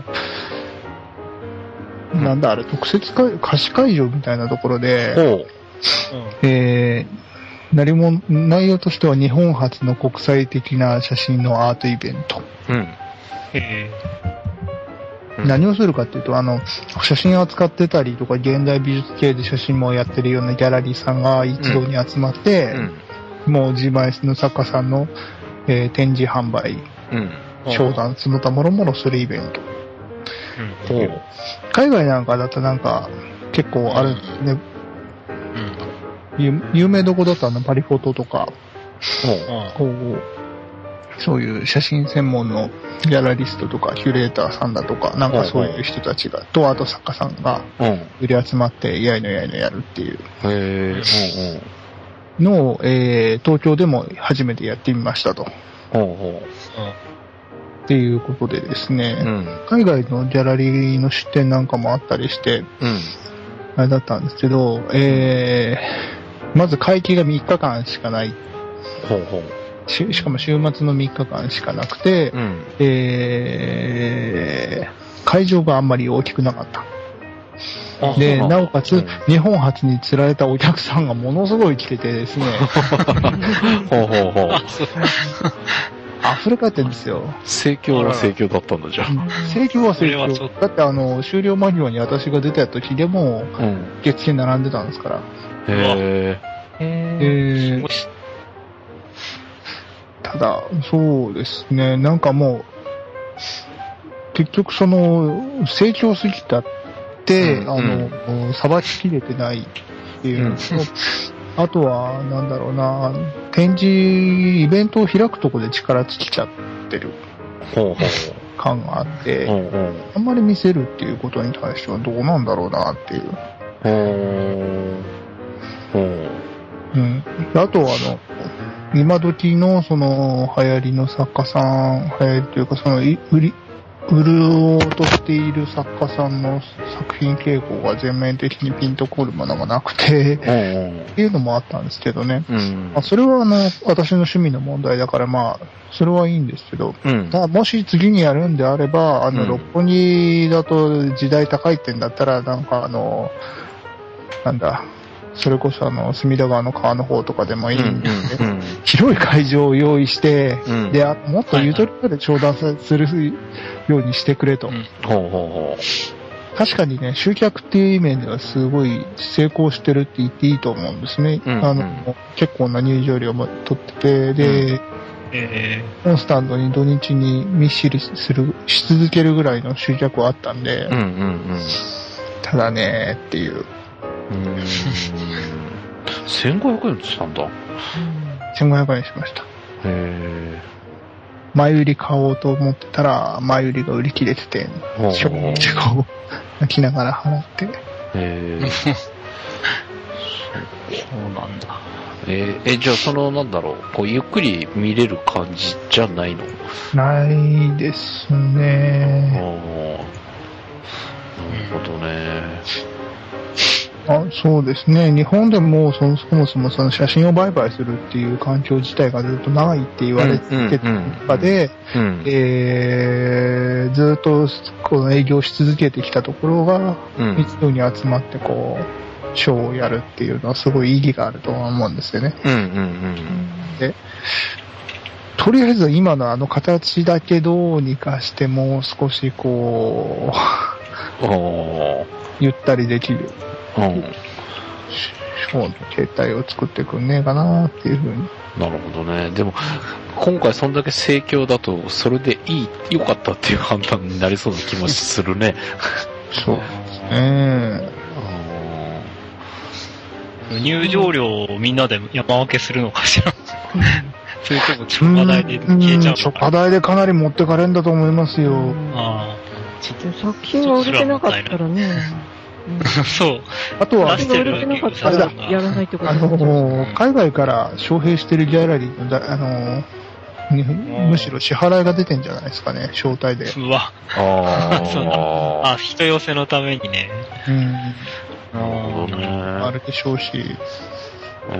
なんだあれ、特設会、貸し会場みたいなところで、うん、えー、何も、内容としては日本初の国際的な写真のアートイベント。うん。へー。何をするかっていうと、あの、写真を扱ってたりとか、現代美術系で写真もやってるようなギャラリーさんが一堂に集まって、うん、もう自前の作家さんの、えー、展示販売、うん、商談、その他もろもろするイベント、うん、海外なんかだとなんか結構あるね、うん、有名どこだとあのパリフォトとか、うん、そういう写真専門のギャラリストとかキュレーターさんだとかなんかそういう人たちがとあと作家さんが売り集まってやいのやいのやるっていうのを、えー、東京でも初めてやってみましたと。っていうことでですね、うん、海外のギャラリーの出展なんかもあったりして、うん、あれだったんですけど、えー、まず会期がみっかかんしかない。ほうほう。し, しかも週末のみっかかんしかなくて、うん、えー、会場があんまり大きくなかった。で、なおかつ、うん、日本初に釣られたお客さんがものすごい来ててですね。ほうほうほう。溢れ返ってるんですよ。 盛況は盛況だったんだじゃん。 盛況は盛況。だってあの、終了間際に私が出た時でも、うん、受付並んでたんですから。へー。へー。たただ、そうですね、なんかもう、結局その、成長すぎたって、うん、あの、うん、さばききれてないっていうのと、うん、あとは、なんだろうな、展示、イベントを開くとこで力尽きちゃってる感があって、ほうほう、あんまり見せるっていうことに対してはどうなんだろうなっていう。ほううん、あとはあの、今時のその流行りの作家さん、流行りというかその売り、売ろうとしている作家さんの作品傾向が全面的にピンとくるものがなくて、っていうのもあったんですけどね。うん、まあ、それはあの、私の趣味の問題だからまあ、それはいいんですけど、うん、ただもし次にやるんであれば、あの、六本木だと時代高いってんだったら、なんかあの、なんだ、それこそあの、隅田川の川の方とかでもいいんで、うんうんうん、広い会場を用意して、うん、で、もっとゆとりまで頂戴するようにしてくれと、うん。ほうほうほう。確かにね、集客っていう意味ではすごい成功してるって言っていいと思うんですね。うんうん、あの、結構な入場料も取ってて、で、うんえー、コンスタントに土日にみっしりする、し続けるぐらいの集客はあったんで、うんうんうん、ただね、っていう。うーんせんごひゃくえんってしたんだ。 せんごひゃくえんしました。へー。前売り買おうと思ってたら、前売りが売り切れてて、ショックでこう、泣きながら払って。へー。 そうなんだ。 えー、え、じゃあその、なんだろう、こう、ゆっくり見れる感じじゃないの？ ないですね。 なるほどね。 あ、そうですね。日本でもそもそもそもその写真を売買するっていう環境自体がずっと長いって言われてた中で、えー、ずっとこの営業し続けてきたところが、一度に集まってこう、ショーをやるっていうのはすごい意義があると思うんですよね。うんうんうん、でとりあえず今のあの形だけどうにかしてもう少しこう、ゆったりできる。うん。ショーの形態を作ってくんねえかなっていうふうに。 なるほどね。でも、今回そんだけ盛況だと、それでいい、良かったっていう判断になりそうな気もするね。 そうですね。 入場料をみんなで山分けするのかしら。それとも直話題で消えちゃうのか。 直話題でかなり持ってかれんだと思いますよ。 ああ。作品が売れてなかったらね。 そう。 あとは、 出してる売れてなかったらやらないってことですね。 あのー、海外から招聘してるギャラリーのだ、あのー、むしろ支払いが出てんじゃないですかね、招待で。 うわ。あそうなんあ、人寄せのためにね。うん。 ああ、ね、あれでしょうし。うん。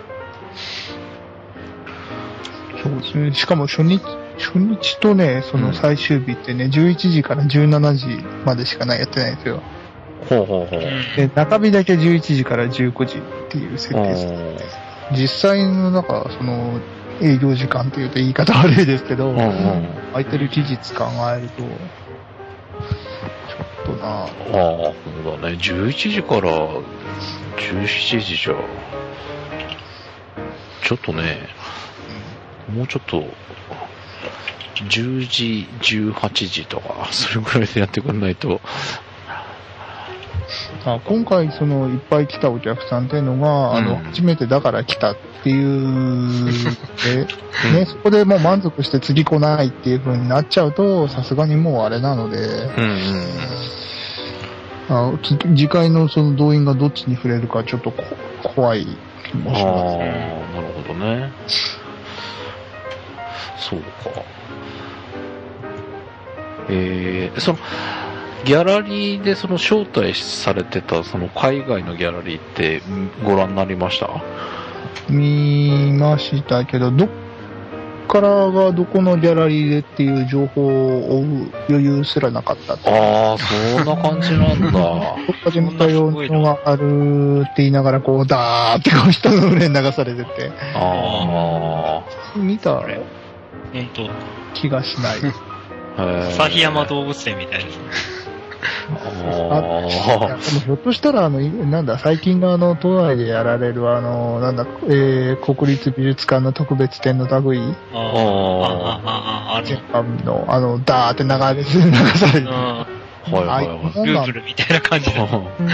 そうですね。しかも初日、初日とね、その最終日ってね、うん、じゅういちじからじゅうしちじまでしかないやってないんですよ。ほうほうほう。で、中日だけじゅういちじからじゅうくじっていう設定ですね。実際の、なんか、その、営業時間っていうと言い方悪いですけど、うんうん、空いてる期日考えると、ちょっとなああ、 そうだね。じゅういちじからじゅうしちじじゃ、ちょっとね、もうちょっと、じゅうじ、じゅうはちじとか、それぐらいでやってくれないと。 あ今回、その、いっぱい来たお客さんっていうのが、うん、あの、初めてだから来たっていう、で、ね、そこでもう満足して次来ないっていう風になっちゃうと、さすがにもうあれなので、うんうん、あ次回のその動員がどっちに触れるかちょっとこ怖い気もしますね。 ああ、なるほどね。そうか。えー、その、ギャラリーでその招待されてたその海外のギャラリーってご覧になりました？ 見ましたけど、どっからがどこのギャラリーでっていう情報を追う余裕すらなかったって。 ああ、そんな感じなんだ。どっかで見たようなのがあるって言いながらこうダーってこう人の上に流されてて。ああ。見た気がしない。 旭山動物園みたいですね。 ああ。ひょっとしたら、あの、なんだ、最近のあの、都内でやられる、あの、なんだ、えー、国立美術館の特別展の類。 ああ、ああ、あの、あの、ダーって流れ、流されて。 はいはいはい。 ルーブルみたいな感じだ。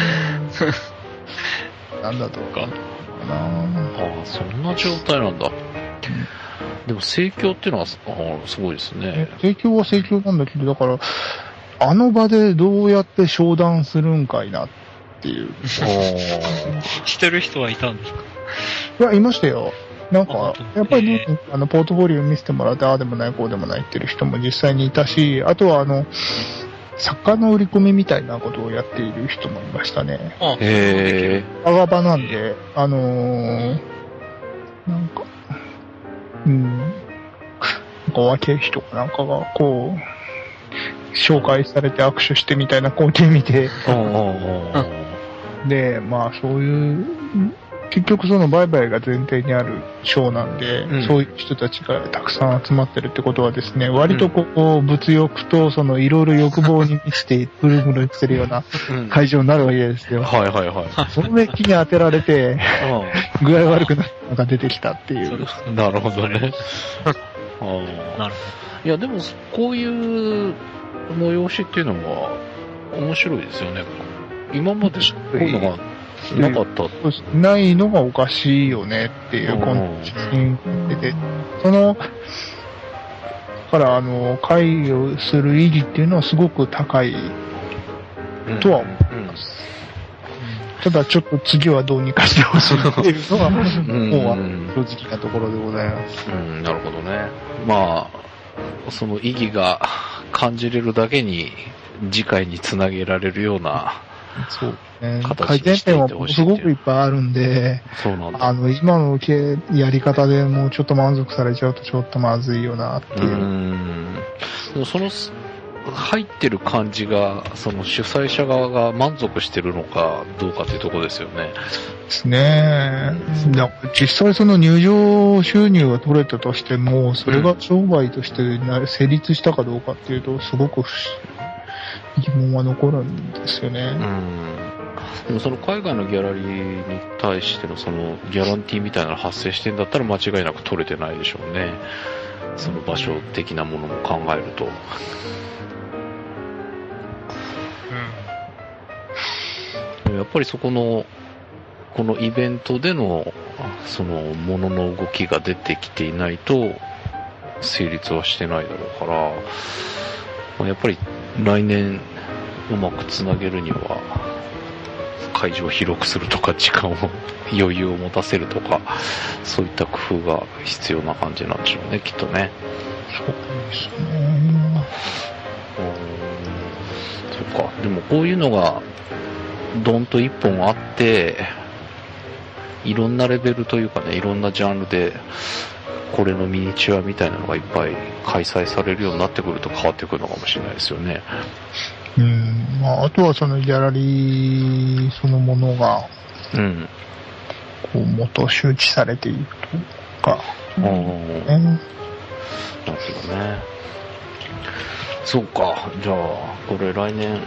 なんだとか。 ああ、そんな状態なんだ。でも盛況っていうのは、あすごいですね。 盛況は盛況なんだけど、だから、あの場でどうやって商談するんかいなっていう。 してる人はいたんですか？ いや、いましたよ。なんか、やっぱり、ね、あの、ポートフォリオ見せてもらって、ああでもない、こうでもないっていう人も実際にいたし、あとはあの、作家の売り込みみたいなことをやっている人もいましたね。 へー。アガバなんで、あのー、なんか、うん、なんか若い人かなんかが、こう、紹介されて握手してみたいな光景見て、で、まあそういう、結局その売買が前提にあるショーなんで、うん、そういう人たちがたくさん集まってるってことはですね、割とこう、物欲とそのいろいろ欲望に満ちてぐるぐるしてるような会場になるわけですよ。 うん、はいはいはい。 その熱気に当てられて、具合悪くなったのが出てきたっていう。 なるほどね。 あなるほど。 いやでも、こういう催しっていうのは面白いですよね。今までこういうのがなかった。 ないのがおかしいよねっていうコンテンツで、その、だからあの、会議をする意義っていうのはすごく高いとは思います。うんうん、ただちょっと次はどうにかしてほしいっていうのが、もう正直なところでございます。 うん、なるほどね。まあ、その意義が感じれるだけに次回につなげられるような、 そうね。改善点はすごくいっぱいあるんで、 そうなんだ。 あの、今のやり方でもうちょっと満足されちゃうとちょっとまずいよなっていう。うーん。でもその、入ってる感じが、その主催者側が満足してるのかどうかっていうところですよね。 ですね。実際その入場収入が取れたとしても、それが商売として成立したかどうかっていうと、すごく不思議。疑問は残るんですよね。うん。 でもその海外のギャラリーに対してのそのギャランティーみたいなのが発生してんだったら間違いなく取れてないでしょうね。その場所的なものも考えると。うん。やっぱりそこの、このイベントでのそのものの動きが出てきていないと成立はしてないだろうから、やっぱり来年うまくつなげるには会場を広くするとか時間を余裕を持たせるとかそういった工夫が必要な感じなんでしょうねきっとね。 そうですね。 うん。そっか。でもこういうのがドンと一本あっていろんなレベルというかねいろんなジャンルでこれのミニチュアみたいなのがいっぱい開催されるようになってくると変わってくるのかもしれないですよね。 うん、まあ、あとはそのギャラリーそのものが、うん、こう元周知されていくとか、うん、ね、なるほどね。そうか、じゃあこれ来年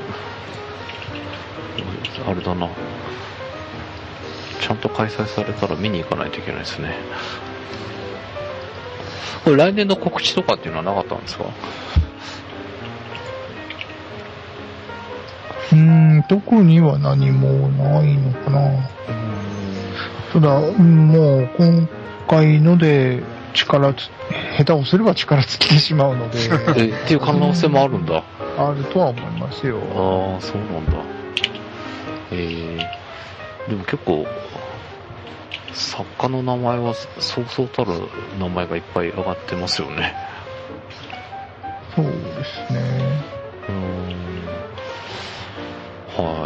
あれだな、ちゃんと開催されたら見に行かないといけないですね。これ来年の告知とかっていうのはなかったんですか？ うーん、特には何もないのかな。ただ、もう今回ので力つ、下手をすれば力尽きてしまうので。 え、っていう可能性もあるんだ。 あるとは思いますよ。 ああ、そうなんだ。えー、でも結構、作家の名前はそうそうたる名前がいっぱい上がってますよね。 そうですね。 うーん。はい。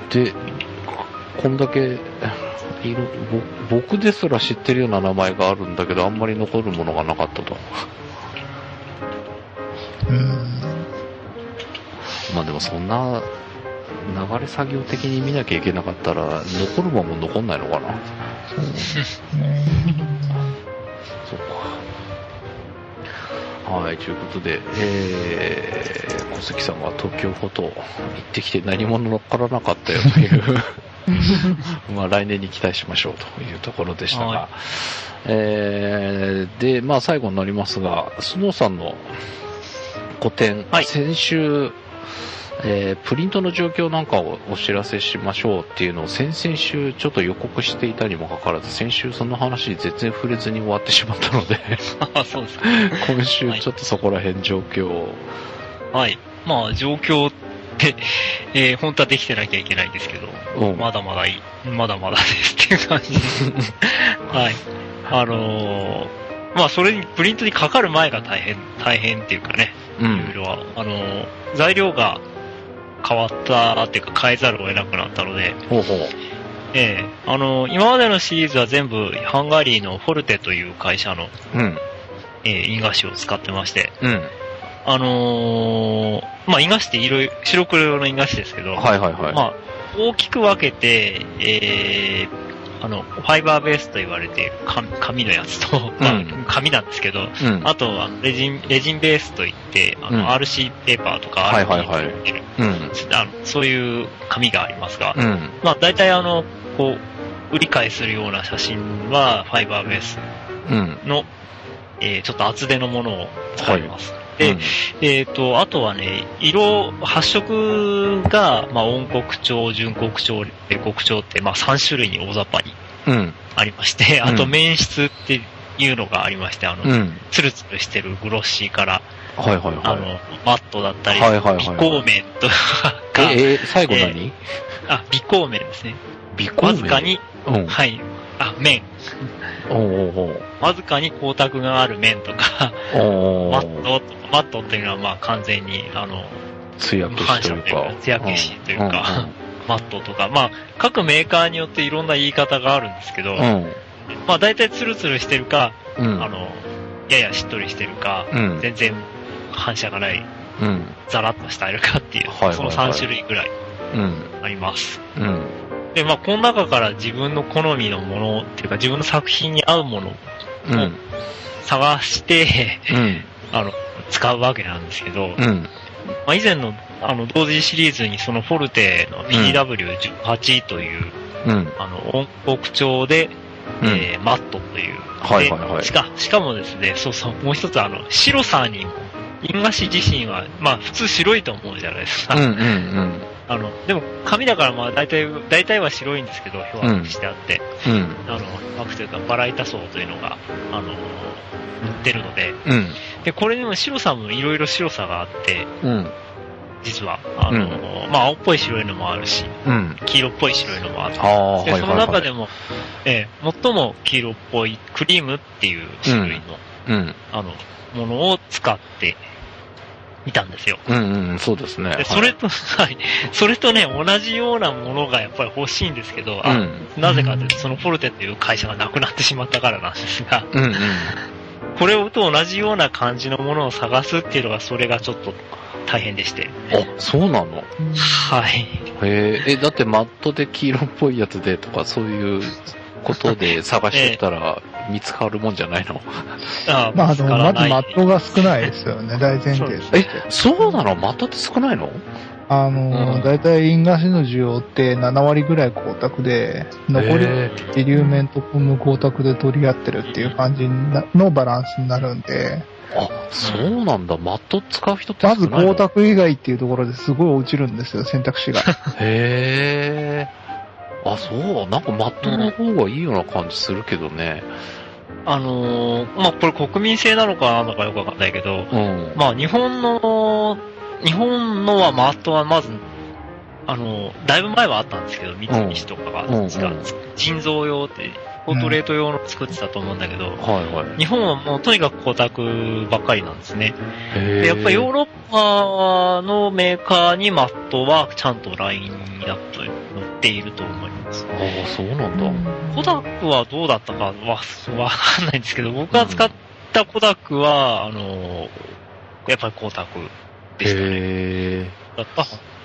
で、こんだけいろ僕ですら知ってるような名前があるんだけどあんまり残るものがなかったと。 うーん。 まあでもそんな流れ作業的に見なきゃいけなかったら残るもんも残んないのかな。そうですね。そうか。 はい、ということで、えー、小関さんが東京フォト行ってきて何も乗っからなかったよというまあ来年に期待しましょうというところでしたが、はい、えー、で、まあ最後になりますが、スノーさんの個展、はい、先週、えー、プリントの状況なんかをお知らせしましょうっていうのを先々週ちょっと予告していたにもかかわらず、先週その話に全然触れずに終わってしまったのであ、そうですか。 今週ちょっとそこら辺状況を。 はい。まあ状況って、えー、本当はできてなきゃいけないんですけど、うん、まだまだいい、まだまだですっていう感じです。はい。あのー、まあそれにプリントにかかる前が大変、大変っていうかね、うん、いろいろは、あのー、材料が変わったっていうか変えざるを得なくなったので、 ほうほう、 ええー、あのー、今までのシリーズは全部ハンガリーのフォルテという会社の、うん、えー、印画紙を使ってまして、うん、あのー、まあ印画紙って色々白黒の印画紙ですけど、 はいはいはい、 まあ大きく分けて、えーあの、ファイバーベースと言われている紙のやつと、まあ、うん、紙なんですけど、うん、あとはレジン、レジンベースといって、あの、うん、アールシー ペーパーとか、アールシー と言ってる、あの、そういう紙がありますが、うん、まあ、大体あの、こう、売り買いするような写真は、ファイバーベースの、うん、えー、ちょっと厚手のものを使います。はい、で、うん、えっ、ー、と、あとはね、色、発色が、まあ、温黒調、純黒調、冷黒調って、まあ、さん種類に大雑把にありまして、うん、あと、面質っていうのがありまして、あの、うん、ツルツルしてるグロッシーから、 はいはいはい、 あの、マットだったり、 はいはいはいはい、 微光面とか、 え、え、最後何、えー、 あ、微光面ですね。 微光面わずかに、うん、はい、あ、面。 おうおうおう、 わずかに光沢がある面とか、おうおう、マット、マットっていうのはまあ完全に、あの、 艶消しというか、 艶消しというか、うんうんうん、マットとか、まあ、各メーカーによっていろんな言い方があるんですけど、うん、まあ大体ツルツルしてるか、うん、あの、ややしっとりしてるか、うん、全然反射がない、うん、ザラッとしているかっていう、はいはいはい、そのさん種類ぐらいあります。うんうん、で、まあ、この中から自分の好みのものっていうか、自分の作品に合うものを探して、うん、あの、使うわけなんですけど、うん、まあ、以前の、あの、同時シリーズにそのフォルテの ピーダブリューじゅうはち という、うん、あの、温黒調で、うん、えー、マットという。 はいはいはい。 しか、しかもですね、そうそう、もう一つあの、白さにも、印画紙自身は、まあ、普通白いと思うじゃないですか。うんうんうん。あの、でも、紙だからまあ、大体、大体は白いんですけど、表白してあって、うん。あの、マークというか、バラ板層というのが、あの、塗ってるので、うん。で、これにも白さもいろいろ白さがあって、うん。実は、あの、うん、まあ、青っぽい白いのもあるし、うん、黄色っぽい白いのもあって、あで、その中でも、はいはいはい、えー、最も黄色っぽいクリームっていう種類の、うんうん、あの、ものを使ってみたんですよ。 うんうん、そうですね。 で、それと、はい、それとね、同じようなものがやっぱり欲しいんですけど、あ、うん、なぜかというと、そのフォルテっていう会社がなくなってしまったからなんですが、うんうん、これと同じような感じのものを探すっていうのが、それがちょっと、大変でして。 あ、そうなの？ はい。 へえ、だってマットで黄色っぽいやつでとかそういうことで探してたら見つかるもんじゃないの？ あまあ、あの、まずマットが少ないですよね、大前提。 え、そうなの？マットって少ないの？ あの、だいたい印画紙の需要ってなな割ぐらい光沢で、残りイリューメント無光沢で取り合ってるっていう感じのバランスになるんで、 あ、そうなんだ。マット使う人って少ないの？ まず光沢以外っていうところですごい落ちるんですよ、選択肢が。 へー。あ、そう。なんかマットの方がいいような感じするけどね。 うん、あのー、まあ、これ国民性なのかなんだかよくわかんないけど、うん、まあ、日本の、日本のはマットはまず、あのー、だいぶ前はあったんですけど、三菱とかが使う、うんうん、腎臓用って、ポートレート用の作ってたと思うんだけど、うんはいはい、日本はもうとにかく光沢ばっかりなんですね。でやっぱりヨーロッパのメーカーにマットはちゃんとラインナップに載っていると思います。 ああ、そうなんだ。 コダックはどうだったかはわかんないんですけど、僕が使ったコダックは、あの、やっぱり光沢でしたね。へー。だった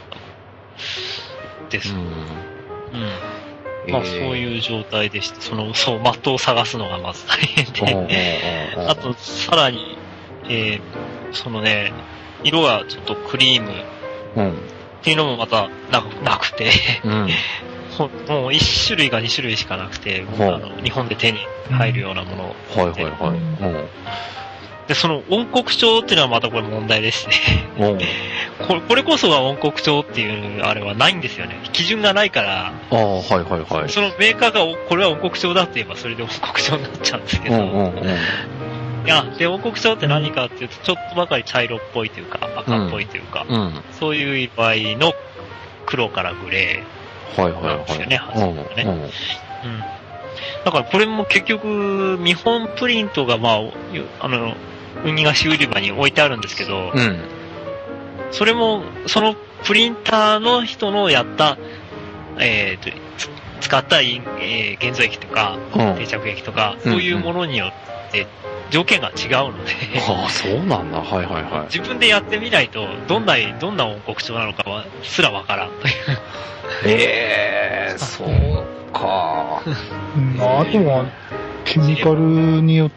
です。うん。うんまあ、そういう状態でした。その、そう、的を探すのがまず大変で。あと、さらに、ええー、そのね、色がちょっとクリームっていうのもまたなく、なくて、うん、もう一種類が二種類しかなくて、あの日本で手に入るようなものを、 はいはいはい。うん、 で、その音刻帳っていうのはまたこれ問題ですね。これ、これこそが音刻帳っていうあれはないんですよね。基準がないから、 ああ、はいはいはい。 そのメーカーがこれは音刻帳だって言えばそれで音刻帳になっちゃうんですけど、うんうんうん、いや、で、音刻帳って何かっていうと、ちょっとばかり茶色っぽいというか、赤っぽいというか、うんうん、そういう色合いの黒からグレーなんですよね、初めはね。うんうんうん、だからこれも結局、見本プリントがまあ、あの、ウニ菓子売り場に置いてあるんですけど、うん、それも、そのプリンターの人のやった、えーと、使った、えー、現像液とか、うん、定着液とか、そういうものによって条件が違うので、 ああ、そうなんだ。はいはいはい。 自分でやってみないと、どんな、どんな音刻帳なのかは、すらわからんという。 ええー、そうか。 うん、あとは、ケミカルによって、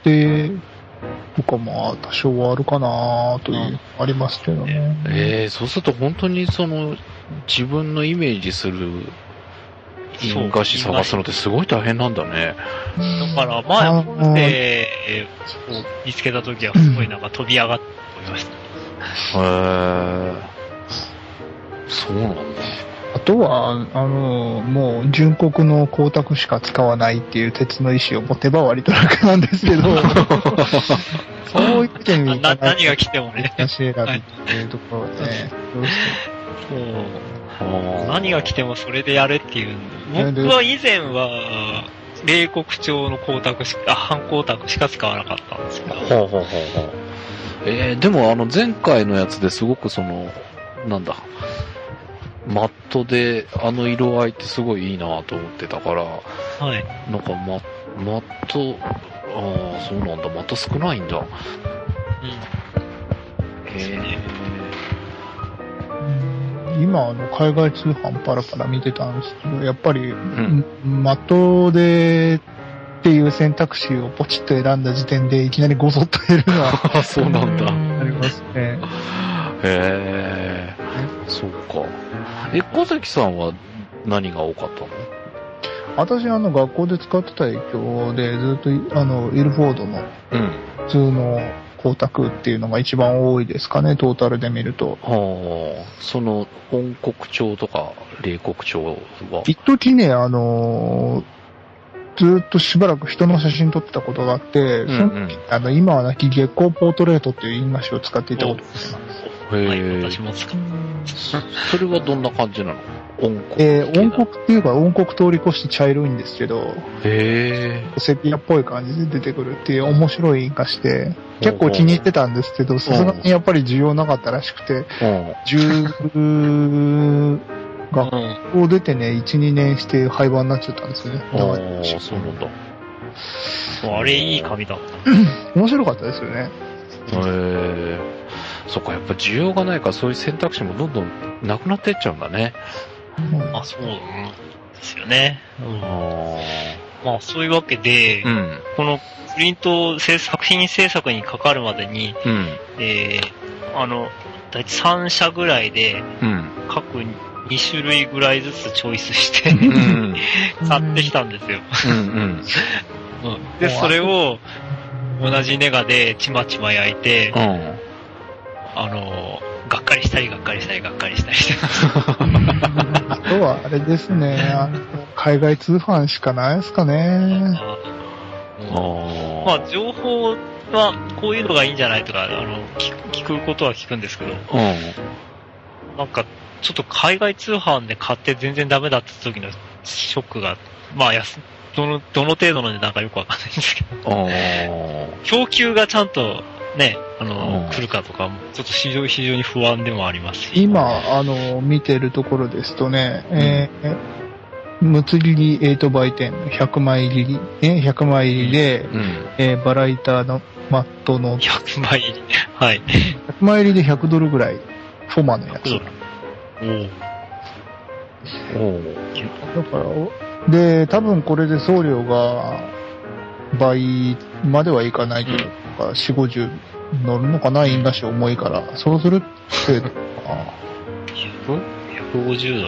とかまあ多少はあるかなという、うん、ありますけどね。 ええー、そうすると本当にその自分のイメージする印菓子探すのってすごい大変なんだね。 だから前本で見つけた時はすごいなんか飛び上がって思いました。 へえ、そうなんだ。 あとは、あの、もう、純国の光沢しか使わないっていう鉄の意志を持てば割と楽なんですけど、そういう意味に何が来てもね。 選びっていうところで、ね、どうしても。何が来てもそれでやれっていう。僕は以前は、冷黒調の光沢しか、半光沢しか使わなかったんですけど。ほうほうほうほう。 えー、でもあの前回のやつですごくその、なんだ、マットであの色合いってすごいいいなと思ってたから、はい。なんかママット、ああ、そうなんだ、マット少ないんだ。うん。 へえ。今、あの、海外通販パラパラ見てたんですけど、やっぱり、うん、マットでっていう選択肢をポチッと選んだ時点でいきなりごそっと減るのは、 そうなんだ。 ありますね。へえ。そうか。え、小関さんは何が多かったの？ 私、あの、学校で使ってた影響で、ずっと、あの、イルフォードの、普通の光沢っていうのが一番多いですかね、トータルで見ると。 はあ、その、音黒調とか、冷黒調は一時ね、あのー、ずっとしばらく人の写真撮ってたことがあって、うんうん、その時、あの、今はなき月光ポートレートっていう印菓子を使っていたことがあります。 へえ、はい、私も使ってそれはどんな感じなの？ 音黒えー、音黒っていうか音黒通り越して茶色いんですけど、 へー、 セピアっぽい感じで出てくるっていう面白い印鑑して、結構気に入ってたんですけど、さすがにやっぱり需要なかったらしくて、じゅう学校出てね、いち、にねんして廃盤になっちゃったんですよね。 ああ、そうなんだ。 あれいい紙だ。 面白かったですよね。 へー。そっか、やっぱ需要がないからそういう選択肢もどんどんなくなっていっちゃうんだね。 うん、あ、そうですよね。うん、まあそういうわけで、うん、このプリント作品制作にかかるまでに、うん、えー、あの、だいたいさん社ぐらいで、うん、各に種類ぐらいずつチョイスしてうん、買ってきたんですよ。うんうんうん、で、それを同じネガでちまちま焼いて、うん、あの、がっかりしたりがっかりしたりがっかりしたりしてます。 あとはあれですね、あの海外通販しかないですかね。 あまあ情報はこういうのがいいんじゃないとか、あの、聞く、聞くことは聞くんですけど、うん、なんかちょっと海外通販で買って全然ダメだった時のショックが、まあ安、どの、どの程度の値段かよくわかんないんですけど、供給がちゃんとね、あの、うん、来るかとか、ちょっと非常、非常に不安でもありますし。 今、あの、見てるところですとね、うん、えー、むつ切りはちばいてんひゃくまい切り、ね、ひゃくまい入りで、うん、えー、バラ板のマットの。 ひゃくまい入り。はい。 ひゃくまい入りでひゃくドルぐらい。フォマのやつ。おお。だから、で、多分これで送料が倍まではいかないけど、うん、よんじゅう乗るのかな、印画紙重いから。そうするって、 ひゃくごじゅうドル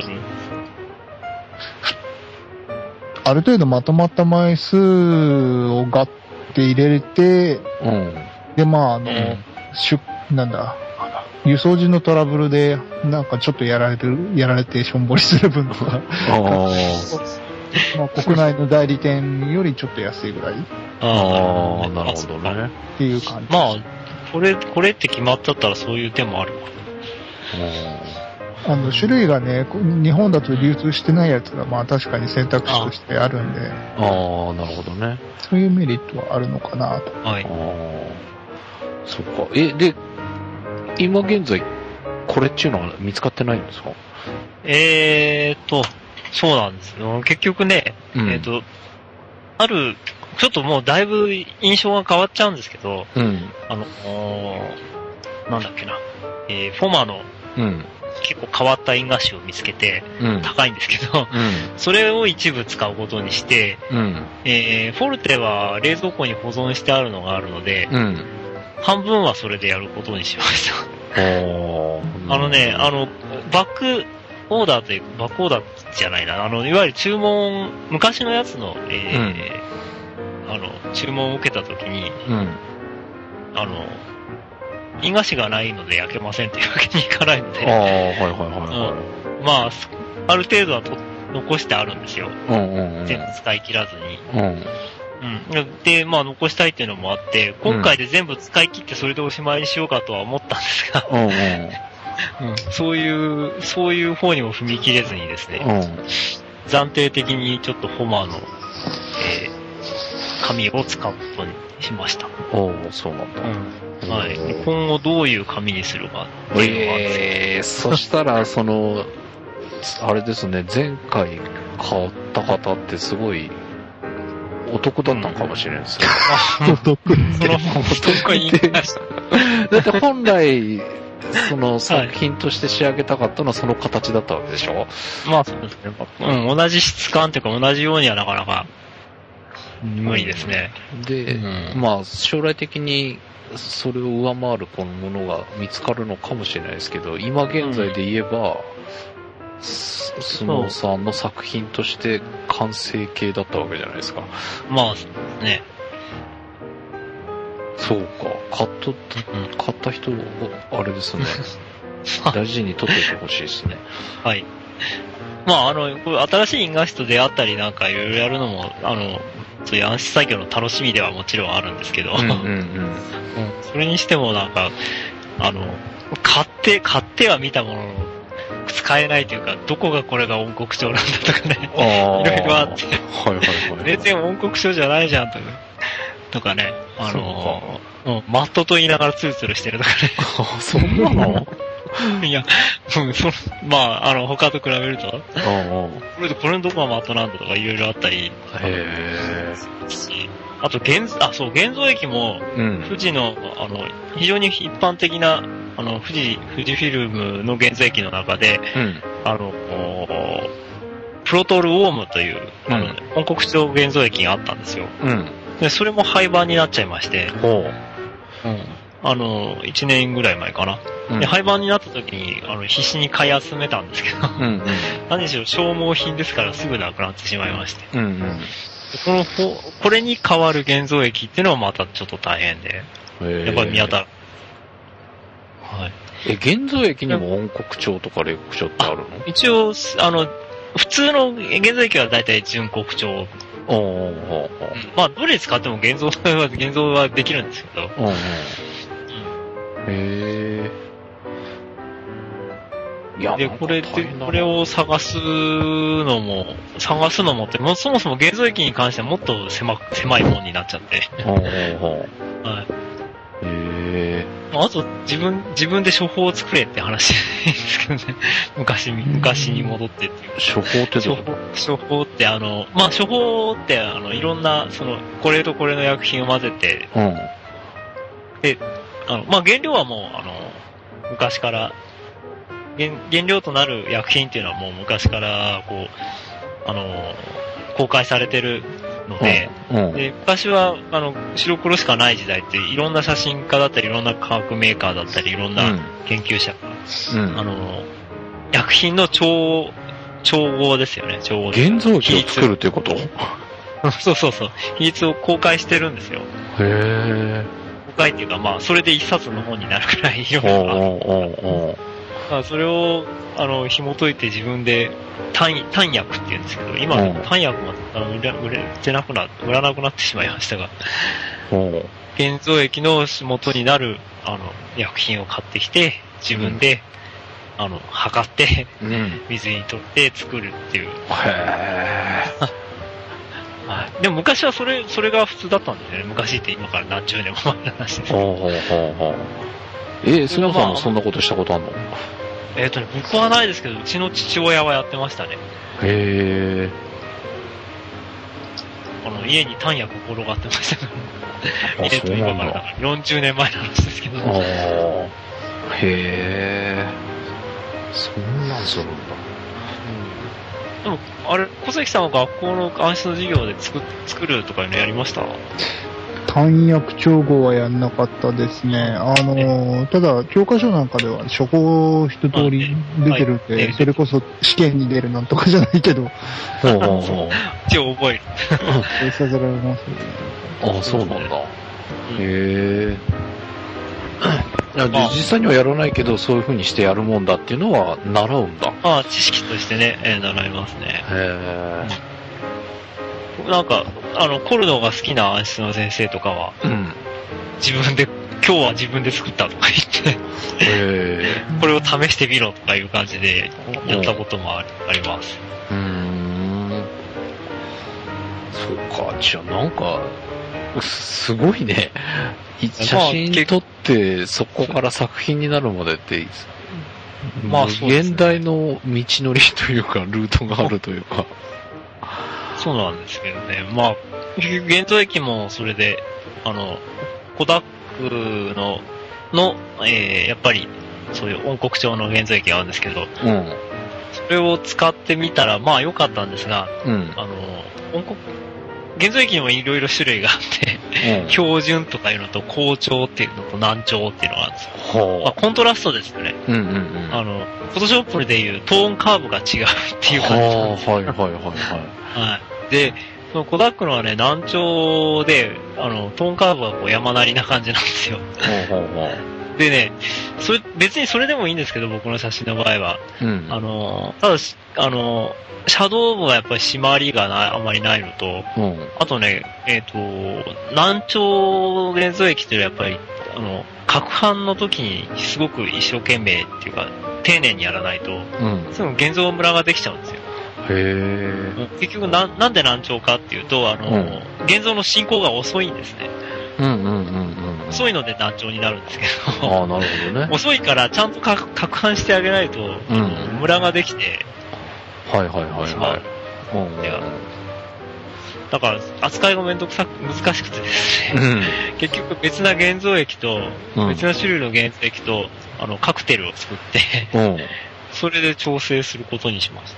ある程度まとまった枚数をガッて入れて、うん、で、まあ、あの、うん、しゅ、なんだ、輸送時のトラブルで、なんかちょっとやられてる、やられてしょんぼりする分とか、まあ、国内の代理店よりちょっと安いぐらい。 ああ、なるほどね。 っていう感じ。 まあ、これ、これって決まっちゃったらそういう手もあるわ。 あの、種類がね、日本だと流通してないやつが、まあ確かに選択肢としてあるんで。 ああ、なるほどね。 そういうメリットはあるのかなと。 はい。ああ、そっか。え、で、今現在、これっていうのは見つかってないんですか？ えーと、そうなんですよ。結局ね、うん、えーと、ある、ちょっともうだいぶ印象が変わっちゃうんですけど、うん、あの、なんだっけな、えー、フォマの、うん結構変わった印画紙を見つけて、うん、高いんですけど、うん、それを一部使うことにして、うんえー、フォルテは冷蔵庫に保存してあるのがあるので、うん、半分はそれでやることにしました。あのね、あの、バックオーダーという、バックオーダーじゃないな、あの、いわゆる注文、昔のやつの、えーうん、あの、注文を受けたときに、うん、あの、印画紙がないので焼けませんというわけにいかないので。ああ、はいはいはい、はいうん。まあ、ある程度はと残してあるんですよ。うんうんうん、全部使い切らずに。うん。うん。で、まあ残したいっていうのもあって、今回で全部使い切ってそれでおしまいにしようかとは思ったんですが、うんうんうん、そういう、そういう方にも踏み切れずにですね、うん、暫定的にちょっとホマーの、えー、紙を使うことにしました。 おー、そうなんだ。うんはい、今後どういう紙にするかっていうのが、 えー、そしたらそのあれですね、前回買った方ってすごいお得だったのかもしれないですね。 うん、お得そのお得言いました。 だって本来その作品として仕上げたかったのはその形だったわけでしょ。 まあそうですね。うん、同じ質感というか同じようにはなかなか無理ですね。 で、うん、まあ将来的にそれを上回るこのものが見つかるのかもしれないですけど、今現在で言えば、うん、スノーさんの作品として完成形だったわけじゃないですか。 まあね。 そうか。買っとった、うん、買った人、あれですね。大事に取っておいてほしいですね。 はい。まああの、これ新しい印画紙と出会ったりなんかいろいろやるのも、あの、そういう暗視作業の楽しみではもちろんあるんですけど、うんうんうんうん、それにしてもなんか、あの、買って、買っては見たものの、使えないというか、どこがこれが音国帳なんだとかね、いろいろあって、はいはいはい、全然音国帳じゃないじゃんとか、とかね、あの、うん、マットと言いながらツルツルしてるとかね。 あ、そんなのいや、うん、そまあ、あの、他と比べると、これこれのどこがマットなんだとかいろいろあったり、へー。あと、現、あ、そう、現像液も、うん、富士の、あの、非常に一般的な、あの、富士、富士フィルムの現像液の中で、うん、あの、プロトールウォームという、うん、あの、本国調現像液があったんですよ。うん、で、それも廃盤になっちゃいまして、ほう。うん。あの、いちねんぐらい前かな。うん、で、廃盤になった時に、あの、必死に買い集めたんですけど、うんうん、何しろ消耗品ですからすぐなくなってしまいまして。うんうん、この、これに代わる現像液っていうのはまたちょっと大変で、やっぱり見当たる。 はい。え、現像液にも音国調とか冷国調ってあるの？ 一応、あの、普通の現像液はだいたい純国調。おーおーおー、まあ、どれ使っても現像は、現像はできるんですけど。おーおー、 へー。いや、で、これで、これを探すのも、探すのもって、もそもそも現像液に関してはもっと狭、狭いもんになっちゃって。おーおー、はい。へー。あと、自分、自分で処方を作れって話ですけどね。昔、昔に戻ってっていう。 処方ってどう？ 処方って、あの、まあ、処方って、あの、いろんな、その、これとこれの薬品を混ぜて、うん、で、あの、まあ、原料はもう、あの、昔から、原、原料となる薬品っていうのはもう昔から、こう、あの、公開されてるので、うんうん、で昔はあの白黒しかない時代っていろんな写真家だったりいろんな科学メーカーだったりいろんな研究者が、うん、あの薬品の調調合ですよね。調合。 現像機を作るっていうこと？ そうそうそう。比率を公開してるんですよ。 へー。 公開っていうかまあそれで一冊の本になるくらい色々ある。それをあの紐解いて自分で単単薬って言うんですけど、今単薬は売れ売れてなくな売らなくなってしまいましたが、現像液の元になるあの薬品を買ってきて自分で、うん、あの測って、うん、水に取って作るっていう。 へー。でも昔はそれそれが普通だったんですよね。昔って今から何十年も前の話です。 ほうほうほうほう。えー、菅さんもそんなことしたことあるの？ えっ、ー、とね、僕はないですけど、うちの父親はやってましたね。 へー。あの、家に単薬転がってましたから。えっと、今からだからよんじゅうねんまえの話ですけど。 あへー。そんなんするんだ。 うん。でも、あれ、小関さんは学校の暗室の授業で作作るとかいうのやりました？ 単薬調合はやんなかったですね。あの、ただ、教科書なんかでは処方一通り出てるんで、それこそ試験に出るなんとかじゃないけど。 ほうほうほう。一応覚える。 そうさせられますね。 ああ、そうなんだ。へえ。実際にはやらないけど、そういう風にしてやるもんだっていうのは習うんだ。 ああ、知識としてね、えー、習いますね。 へえ。なんか、あの、凝るのが好きな暗室の先生とかは、うん、自分で、今日は自分で作ったとか言ってへこれを試してみろとかいう感じでやったこともあります。 うーん。そうか、じゃあなんか、すごいね。写真撮って、そこから作品になるまでって、まあ、現代の道のりというか、ルートがあるというか。 そうなんですけどね。まあ、現像液もそれで、あの、コダックの、の、えー、やっぱり、そういう音刻調の現像液があるんですけど、うん、それを使ってみたら、まあ良かったんですが、うん、あの、音刻、現像液にもいろいろ種類があって、うん、標準とかいうのと、高調っていうのと難調っていうのがあるんですよ。まあ、コントラストですよね。 うんうんうん、 あの、フォトショップでいうトーンカーブが違うっていう感じなんですよ。 はいはいはいはい。 はい。で、そのコダックのはね、難聴で、あの、トーンカーブはこう山なりな感じなんですよ。 ほうほうほう。 でね、それ、別にそれでもいいんですけど、僕の写真の場合は。うん、あの、ただし、あの、シャドウ部がやっぱり締まりがなあまりないのと、うん、あとね、えっ、ー、と、難聴現像液っていうのはやっぱり、あの、攪拌の時にすごく一生懸命っていうか、丁寧にやらないと、うん、その現像ムラができちゃうんですよ。 へー。 結局な、なんで難聴かっていうと、あの、うん、現像の進行が遅いんですね。 うんうんうんうん、うん。 遅いので難聴になるんですけど。 ああ、なるほどね。 遅いからちゃんと攪拌してあげないと、うん、ムラができて、 はいはいはいはい。 うん、いやだから、扱いがめんどくさく、難しくてですね、うん、結局別な現像液と、別な種類の現像液と、あの、カクテルを作って、うん、それで調整することにしました。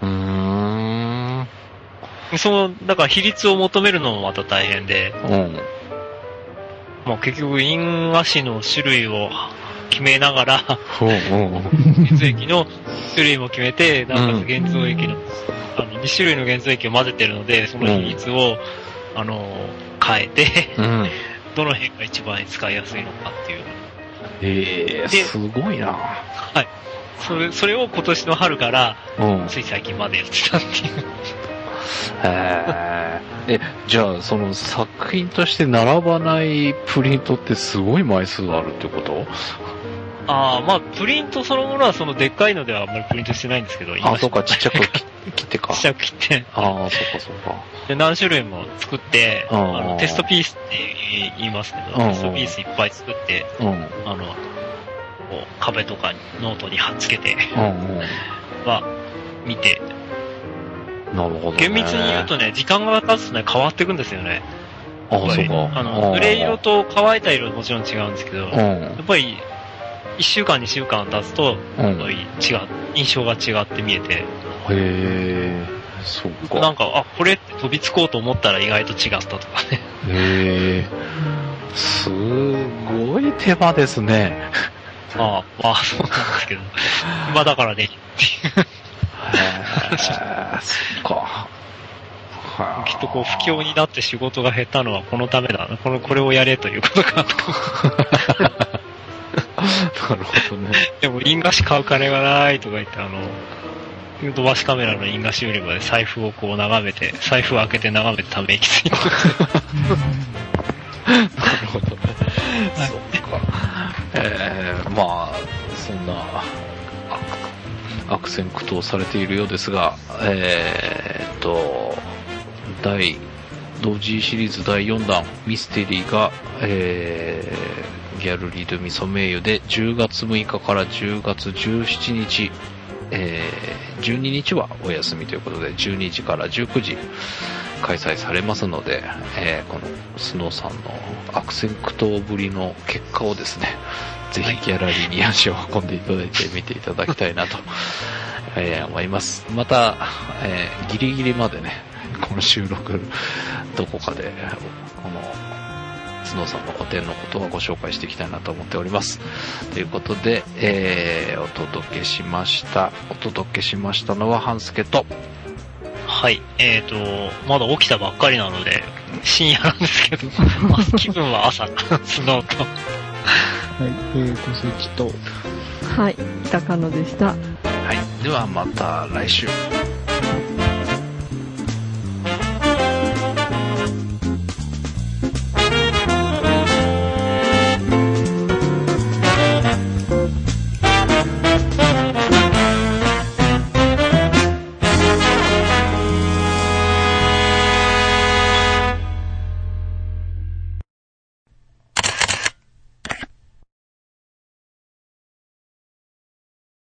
うーん。 その、だから比率を求めるのもまた大変で、うん、まあ結局、因果子の種類を決めながら、現像液の種類も決めて、なんか現像液の、うん、あの、に種類の現像液を混ぜてるので、その比率を、うん、あの、変えて、うん、どの辺が一番使いやすいのかっていう。 ええー、すごいな。 はい。それ、それを今年の春から、うん、つい最近までやってたっていう。 へえ。じゃあ、その作品として並ばないプリントってすごい枚数あるってこと？ ああ、まあ、プリントそのものはそのでっかいのではあんまりプリントしてないんですけど、 あ、そうか、ちっちゃく切ってか。 ちっちゃく切って。 ああ、そうか、そうか。 で、何種類も作って、あのテストピースって言いますけど、テストピースいっぱい作って、うん、あの、こう壁とかノートに貼っつけて、うんうん、は、見て、 なるほど、ね。 厳密に言うとね、時間が経つとね、変わっていくんですよね。 ああ、そうか。 あの、濡れ色と乾いた色はもちろん違うんですけど、うん、やっぱり、いっしゅうかん、にしゅうかん経つと、うん、違う、印象が違って見えて。 へそうか。 なんか、あ、これって飛びつこうと思ったら意外と違ったとかね。 へえ。すごい手間ですね。 ああ、まあそうなんですけど。暇だからね、っていう。 へえ、そっか。 きっとこう、不況になって仕事が減ったのはこのためだな。この、これをやれということかと。 なるほどね。 でも、印画紙買う金がないとか言って、あの、飛ばしカメラの印画紙売り場で財布をこう眺めて、財布を開けて眺めてため息ついて。 なるほどね。そっか。えー、まあ、そんな、悪戦苦闘されているようですが、えーっと、第、同時シリーズだいよんだん、ミステリーが、えー、ギャルリードミソメイユでじゅうがつむいかからじゅうがつじゅうしちにち、えー、じゅうににちはお休みということで、じゅうにじからじゅうくじ開催されますので、えー、このスノーさんの悪戦苦闘ぶりの結果をですね、ぜひギャラリーに足を運んでいただいて見ていただきたいなと、えー、思います。また、えー、ギリギリまでね、この収録どこかでこのスノーさんの個展のことはご紹介していきたいなと思っております。ということで、えー、お届けしましたお届けしましたのは半助と、 はい、えーとまだ起きたばっかりなので深夜なんですけど気分は朝スノーとはい、 えー、小関とはい、高野でした。はい、ではまた来週。